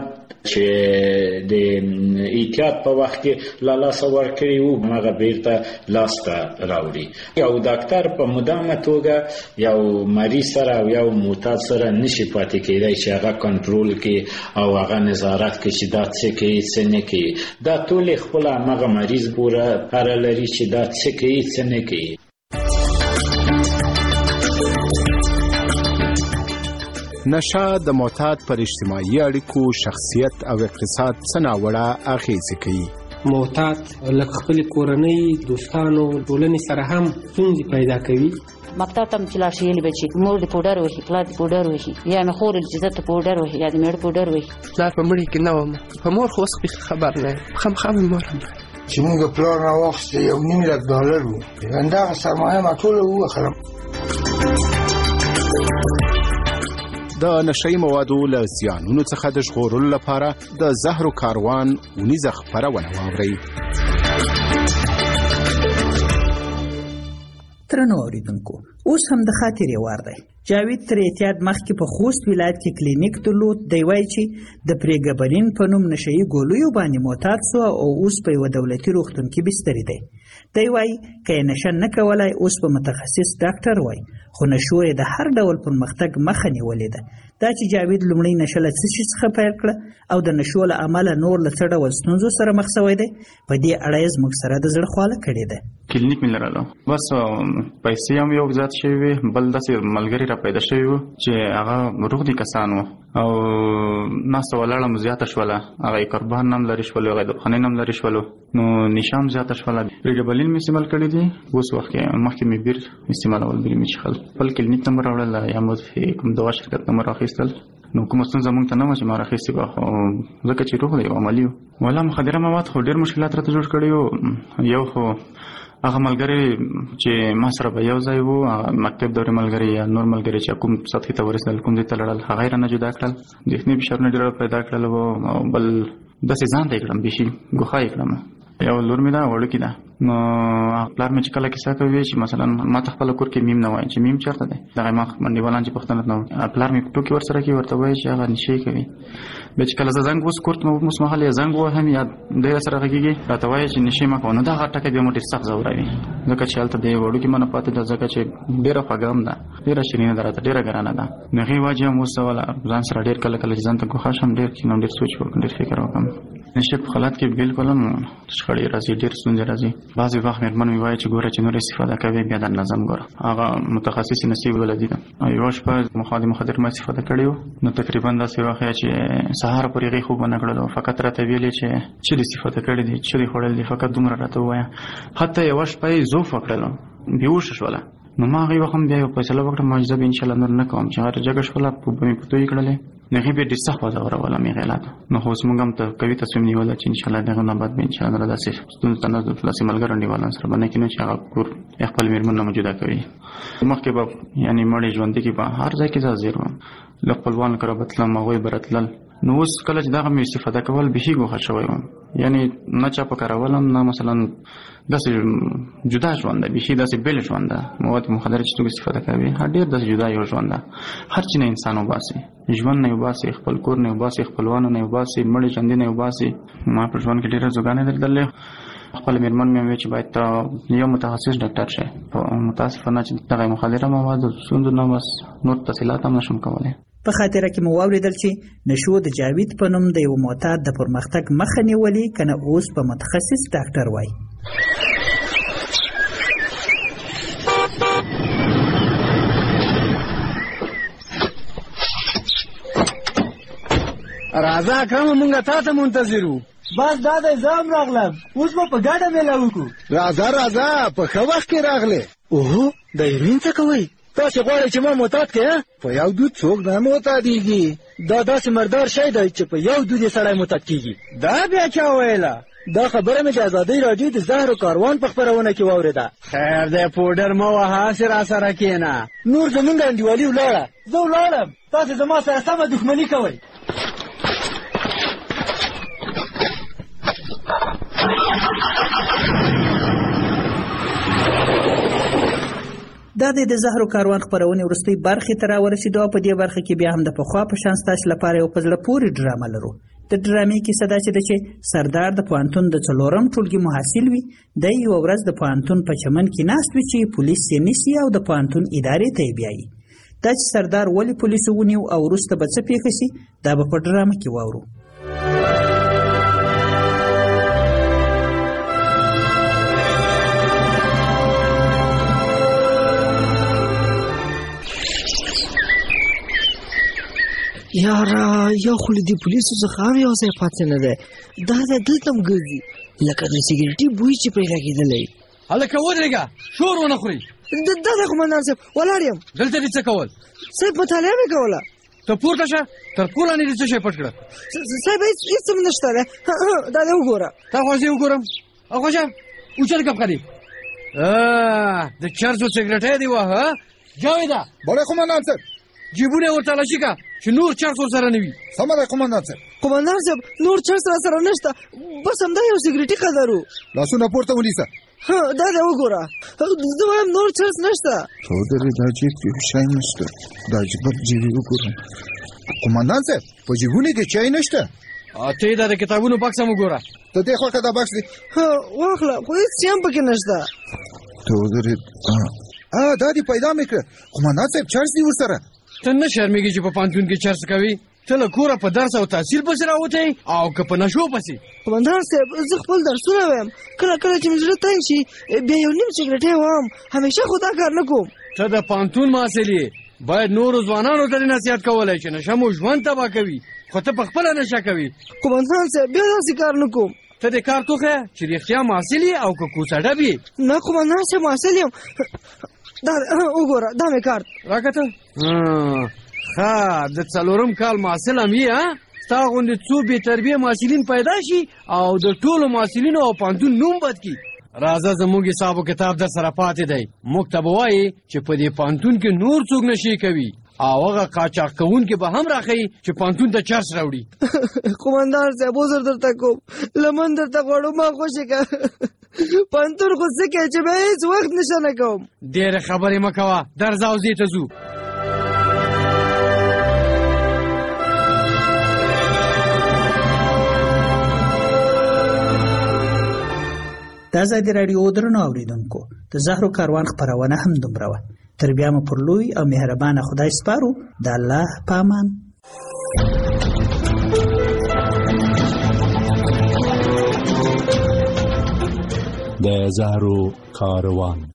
Speaker 2: چې د احتیاط په وخت کې لا لاسه ورکړي وو هغه بیرته لاس ته راوړي یو ډاکټر په مدامه توګه یو مریض سره او یو معتاد سره نشي پاتې کېدای چې هغه کنټرول کړي او هغه نظارت کړي چې دا څه کوي څه نه کوي دا ټول خپل هغه مریض پوره اړه لري چې دا څه کوي څه نه کوي
Speaker 1: نشه د معتاد پر اجتماعي اړیکو شخصیت او اقتصاد څه ناوړه اغېزې کوي
Speaker 17: معتاد لکه خپل کورنۍ دوستانو ټولنې سره هم ستونزې پیدا کوي
Speaker 15: مکتب ته چې لاړ شي یې بچي مور دې پوډر وهي پلار دې پوډر وهي یا مې خور دې زه ته پوډر وهي یا دې مېړه پوډر وهي
Speaker 3: پلار په مړي کې نه وم په مور خو اوس خبر نه یم خامخا مې مور هم
Speaker 7: چې موږ پلار راواخیسته یو نیم لک ډالر وو همدغه سرمایه ما ټوله ووخلم
Speaker 1: د نشئی موادو له زیانونو څخه د ژغورلو لپاره د زهرو کاروان ونیزه خپرونه واورئ.
Speaker 5: درنو اوریدونکو اوس هم د خاطرې وار دی. جاوید تر اعتیاد مخکې په خوست ولایت کې کلینیک درلود. دی وایي چې د پریګبرین په نوم نشئی ګولیو باندې معتاد سو او اوس په یوه دولتي روغتون کې بستر دی. دی وایي که یې نشه نه کولای اوس په متخصص ډاکټر وای، خو نشو یې د هر ډول پرمختګ مخه نیولې ده. دا چې جاوید لومړی نشه له څه شي څخه پیل کړه او د نشو له امله نور له څه ډول ستونزو سره مخ شوی دی، په دې اړه یې زموږ سره د زړه خواله کړې ده.
Speaker 10: کلینیک مې لرلو، بس پیسې هم یو زیات شوي وي، بل داسې ملګري را پیدا شوي وو چې هغه روغ دي کسان وو او ناسته ولاړه مو زیاته شوله، هغه یې قربان هم لرې شولو، هغه یې دخانین هم لرې شولو، نو نشه هم زیاته شوله. پریګبلین مې استعمال کړی دي، اوس وخت کې مخکې مې بیر استعمالول، بیر مې څښل. خپل کلینیک نمبر راوړل یا مو کوم دوا شرکت نمبر اخیستل، نو کومه ستونزه مونږ ته نه وه چې ما راخیستې وه، خو ځکه چې روغ دی او عملي وو. والا مخدره مواد خو ډېر مشکلات راته جوړ کړي وو. یو خو هغه ملګري چې ما سره به یو ځای وو، مکتب دورې ملګري یا نور ملګري چې کوم سطحې ته ورسېدل، کوم ځای ته لړل، هغه یې رانه جدا کړل. ذهني فشارونه ډېر پیدا کړل وو. او بل داسې ځان ته یې کړم، بیخي ګوښه یې کړم. یو لور مې ده وړوکې ده، نو پلار مې چې کله کیسه کوي چې مثلا ما ته خپل کور کې میم نه وایي چې میم چیرته دی دغه ما منډیوالان چې پښتنه نه پلار مې ټوکی ورسره کوي ورته وایي چې هغه نشي کوي به چې کله زنګ وس کورت مو مس محل زنګ و هم یاد ډیر سره غږیږي راته وایي چې نشي ما کوونه دا غټه به مو ډیر سخت زوروي ځکه چې هلته دی وړو کې منه پاتې ده ځکه چې ډیره خوږم ده ډیره شیرینه ده راته ډیره ګرانه ده نغي واجه مو سوال ځان سره ډیر کله کله ځان ته خوښ هم ډیر کینم ډیر سوچ وکړم ډیر فکر وکړم نشه په حالت کې بالکل هم شخړې راځي ډیر ستونزې راځي بعضې وخت مېرمن مې وایي چې ګوره چې نور استفاده کوي بیا د نظم ګوره هغه متخصص نصیب ولدي ده یوه شپه مخالي مخدر ما استفاده کړې وو نو تقریبا داسې وخت چې سهار پورې هغې خوب ونه کړلو فقط راته ویلې چې څه دې استفاده کړې دي څه دې خوړل دي فقط دومره راته ووایه حتی یوه شپه یې زوف وکړلو بېهوشه شوله نو ما هغې وخت هم بیا یو فیصله وکړه ما چې زه به انشاءالله نور نه کوم چې هغه جګه شوله په به مې په تویې کړلې نو هغې بیا ډېر سخت وځوروله مې غیلاتو نو خو اوس موږ هم ته قوي تصمیم نیولی چې انشاءالله د هغه نه بعد به انشاءالله نوره داسې ستونزو ته نه ځو داسې ملګرو انډیوالانو سره به نه کینو چې هغه کور خپل مېرمن نه مو جدا کوي مخکې به یعنې مړې ژوندي کې به هر ځای کې زه حاضر وم له خپلوانو کره به تلم هغوی به راتلل نو اوس کله چې دغه مې استفاده کول بیخي ګوښه شوی وم یعنې نه چا په کارولم نه مثلا داسې جدا ژوند ده بیخي داسې بېل ژوند ده مواد مخدره چې څوک استفاده کوي هر ډېر داسې جدا یو ژوند ده هر چی نه انسان وباسي ژوند نه وباسي خپل کور نه وباسي خپلوانو نه وباسي مړې ژوندي نه وباسي ما په ژوند کې ډېره زوګانې درلودلې خپل مېرمن مې وویل چې باید ته یو متخصص ډاکټر شې متاسفانه چې دغه مخدره موادو ستونزو نه بس نور تفصیلات هم نشم کولی
Speaker 5: په خاطره کې مو واوریدل چې نشو د جاوید په نوم د یو معتاد د پرمختګ مخه نیولې کنه اوس په متخصص ډاکټر وای
Speaker 4: راځه کوم مونږه تاسو منتظرو
Speaker 11: بس دا د ځام راغلم اوس په ګډه مېلا وکړو راځه راځه په ښه وخت کې راغله اوه د هیروین څه کوي تاسو غواړئ چې ما معتاد کړئ په یو دود څوک نه معتادېږي دا داسې مردار شی دی چې په یو دود یې سړی معتاد کېږي دا بیا چا ویله دا خبره مې د ازادۍ راډیو د زهر و کاروان په خپرونه کې واورېده خیر دی پوډر مه وهه هسې راسره کښېنه نور زمونږ انډیوالي ولاړه زه ولاړم تاسې زما سره سمه دښمني کوئ
Speaker 5: دا د زهرو کاروان خپرونې وروستۍ برخې ته راورسېدو او په دې برخه کې بیا هم د پخوا په شان ستاسو لپاره یو په زړه پورې ډرامه لرو د ډرامې کیسه داسې ده چې سردار د پوهنتون د څلورم ټولګي محصل وي دی یوه ورځ د پوهنتون په چمن کې ناست وي چې پولیس یې نیسي او د پوهنتون ادارې ته یې بیایي دا چې سردار ولې پولیسو ونیو او وروسته به څه پېښه سي دا به په ډرامه کې واورو
Speaker 11: یاره یو خو له دې پولیسو څخه هم یو ځای پاتې نه دی دا دی دلته هم ګرځي لکه د سګرټي بوی چې پرې لګېدلی
Speaker 4: هلکه ودرېږه شور ونه خورئ
Speaker 11: دا دی قمندان صاحب ولاړ یم
Speaker 4: دلته دې څه کول
Speaker 11: صاحب مطالعه مې کوله
Speaker 4: ته پورته شه تر پوله نه دې څه شی پټ کړه
Speaker 11: صاحب هېڅ هم نشته دی دا دی وګوره
Speaker 4: تا خوا زه وګورم اخواشه اوچت کپ کړي د چرسو سګرټۍ دې وه جاویده
Speaker 11: بله قمندان صاحب
Speaker 4: جیبونه ورته تلاشي که چې نور چرس ورسره نه وي
Speaker 11: سمه ده قمندان صاحب قمندان صاحب نور چرس را سره نشته بس همدا یو سګرټي قدر و لاسونه پورته ونیسه دا دی وګوره زه وایم نور چرس نشته چودرې دا جیب کې شی نشته دا جیب جیبې وګورم قمندان صاحب په جیبونو کې چای نشته
Speaker 4: ته یې دا د کتابونو بکس هم وګوره
Speaker 11: ته دې خوا که دا بکس دی واخله خو هېڅ شی هم پکې نشته چودرې دا دې پیدا مې کړه قمندان صاحب چرس دی ورسره
Speaker 4: ته نه شرمېږي چې په پوهنتون کې چرس کوي ته له کوره په درس او تحصیل پسې راوتی او که په نشو پسې
Speaker 11: قمندان صاحب زه خپل درسونه وایم کله کله چې مې زړه تنګ شي بیا یو نیم سګرټۍ وایم همیشه خو دا کار نه کوم
Speaker 4: ته د پوهنتون محصل یې باید نورو ځوانانو ته دې نصیحت کولی چې نشه مو ژوند تباه کوي خو ته په خپله نشه کوي
Speaker 11: قمندان صاحب بیا داسې کار نه کوم
Speaker 4: ته دې کار توښیه چې رښتیا محصل یې او که کوڅه ډب یې
Speaker 11: نه قمندان صاحب محصل یم دا وګوره دا مې کارت
Speaker 4: راکته ښه د څلورم کال محصل هم یې ستا غوندې څو بې تربیه محصلین پیدا شي او د ټولو محصلینو او پوهنتون نوم بد کړي راځه زموږ حساب و کتاب در سره پاتې دی موږ ته به وایي چې په دې پوهنتون کې نور څوک نشي کوي او هغه قاچاق کوونکي به هم راښیي چې پوهنتون ته چرس راوړي
Speaker 11: قمندان صاحب عذر درته کوم لمن درته غواړو ما خوشې که پانتون خو څه کوې چې به هېڅ وخت نشه نه کوم.
Speaker 4: ډېرې خبرې مه کوه، درځه او زی ته ځو.
Speaker 5: د ازادي راډیو درنو اورېدونکو، د زهرو کاروان خپرونه هم دومره وه. تر بیا مو پر لوی او مهربانه خدای سپارو. د الله په امان.
Speaker 8: د زهرو کاروان.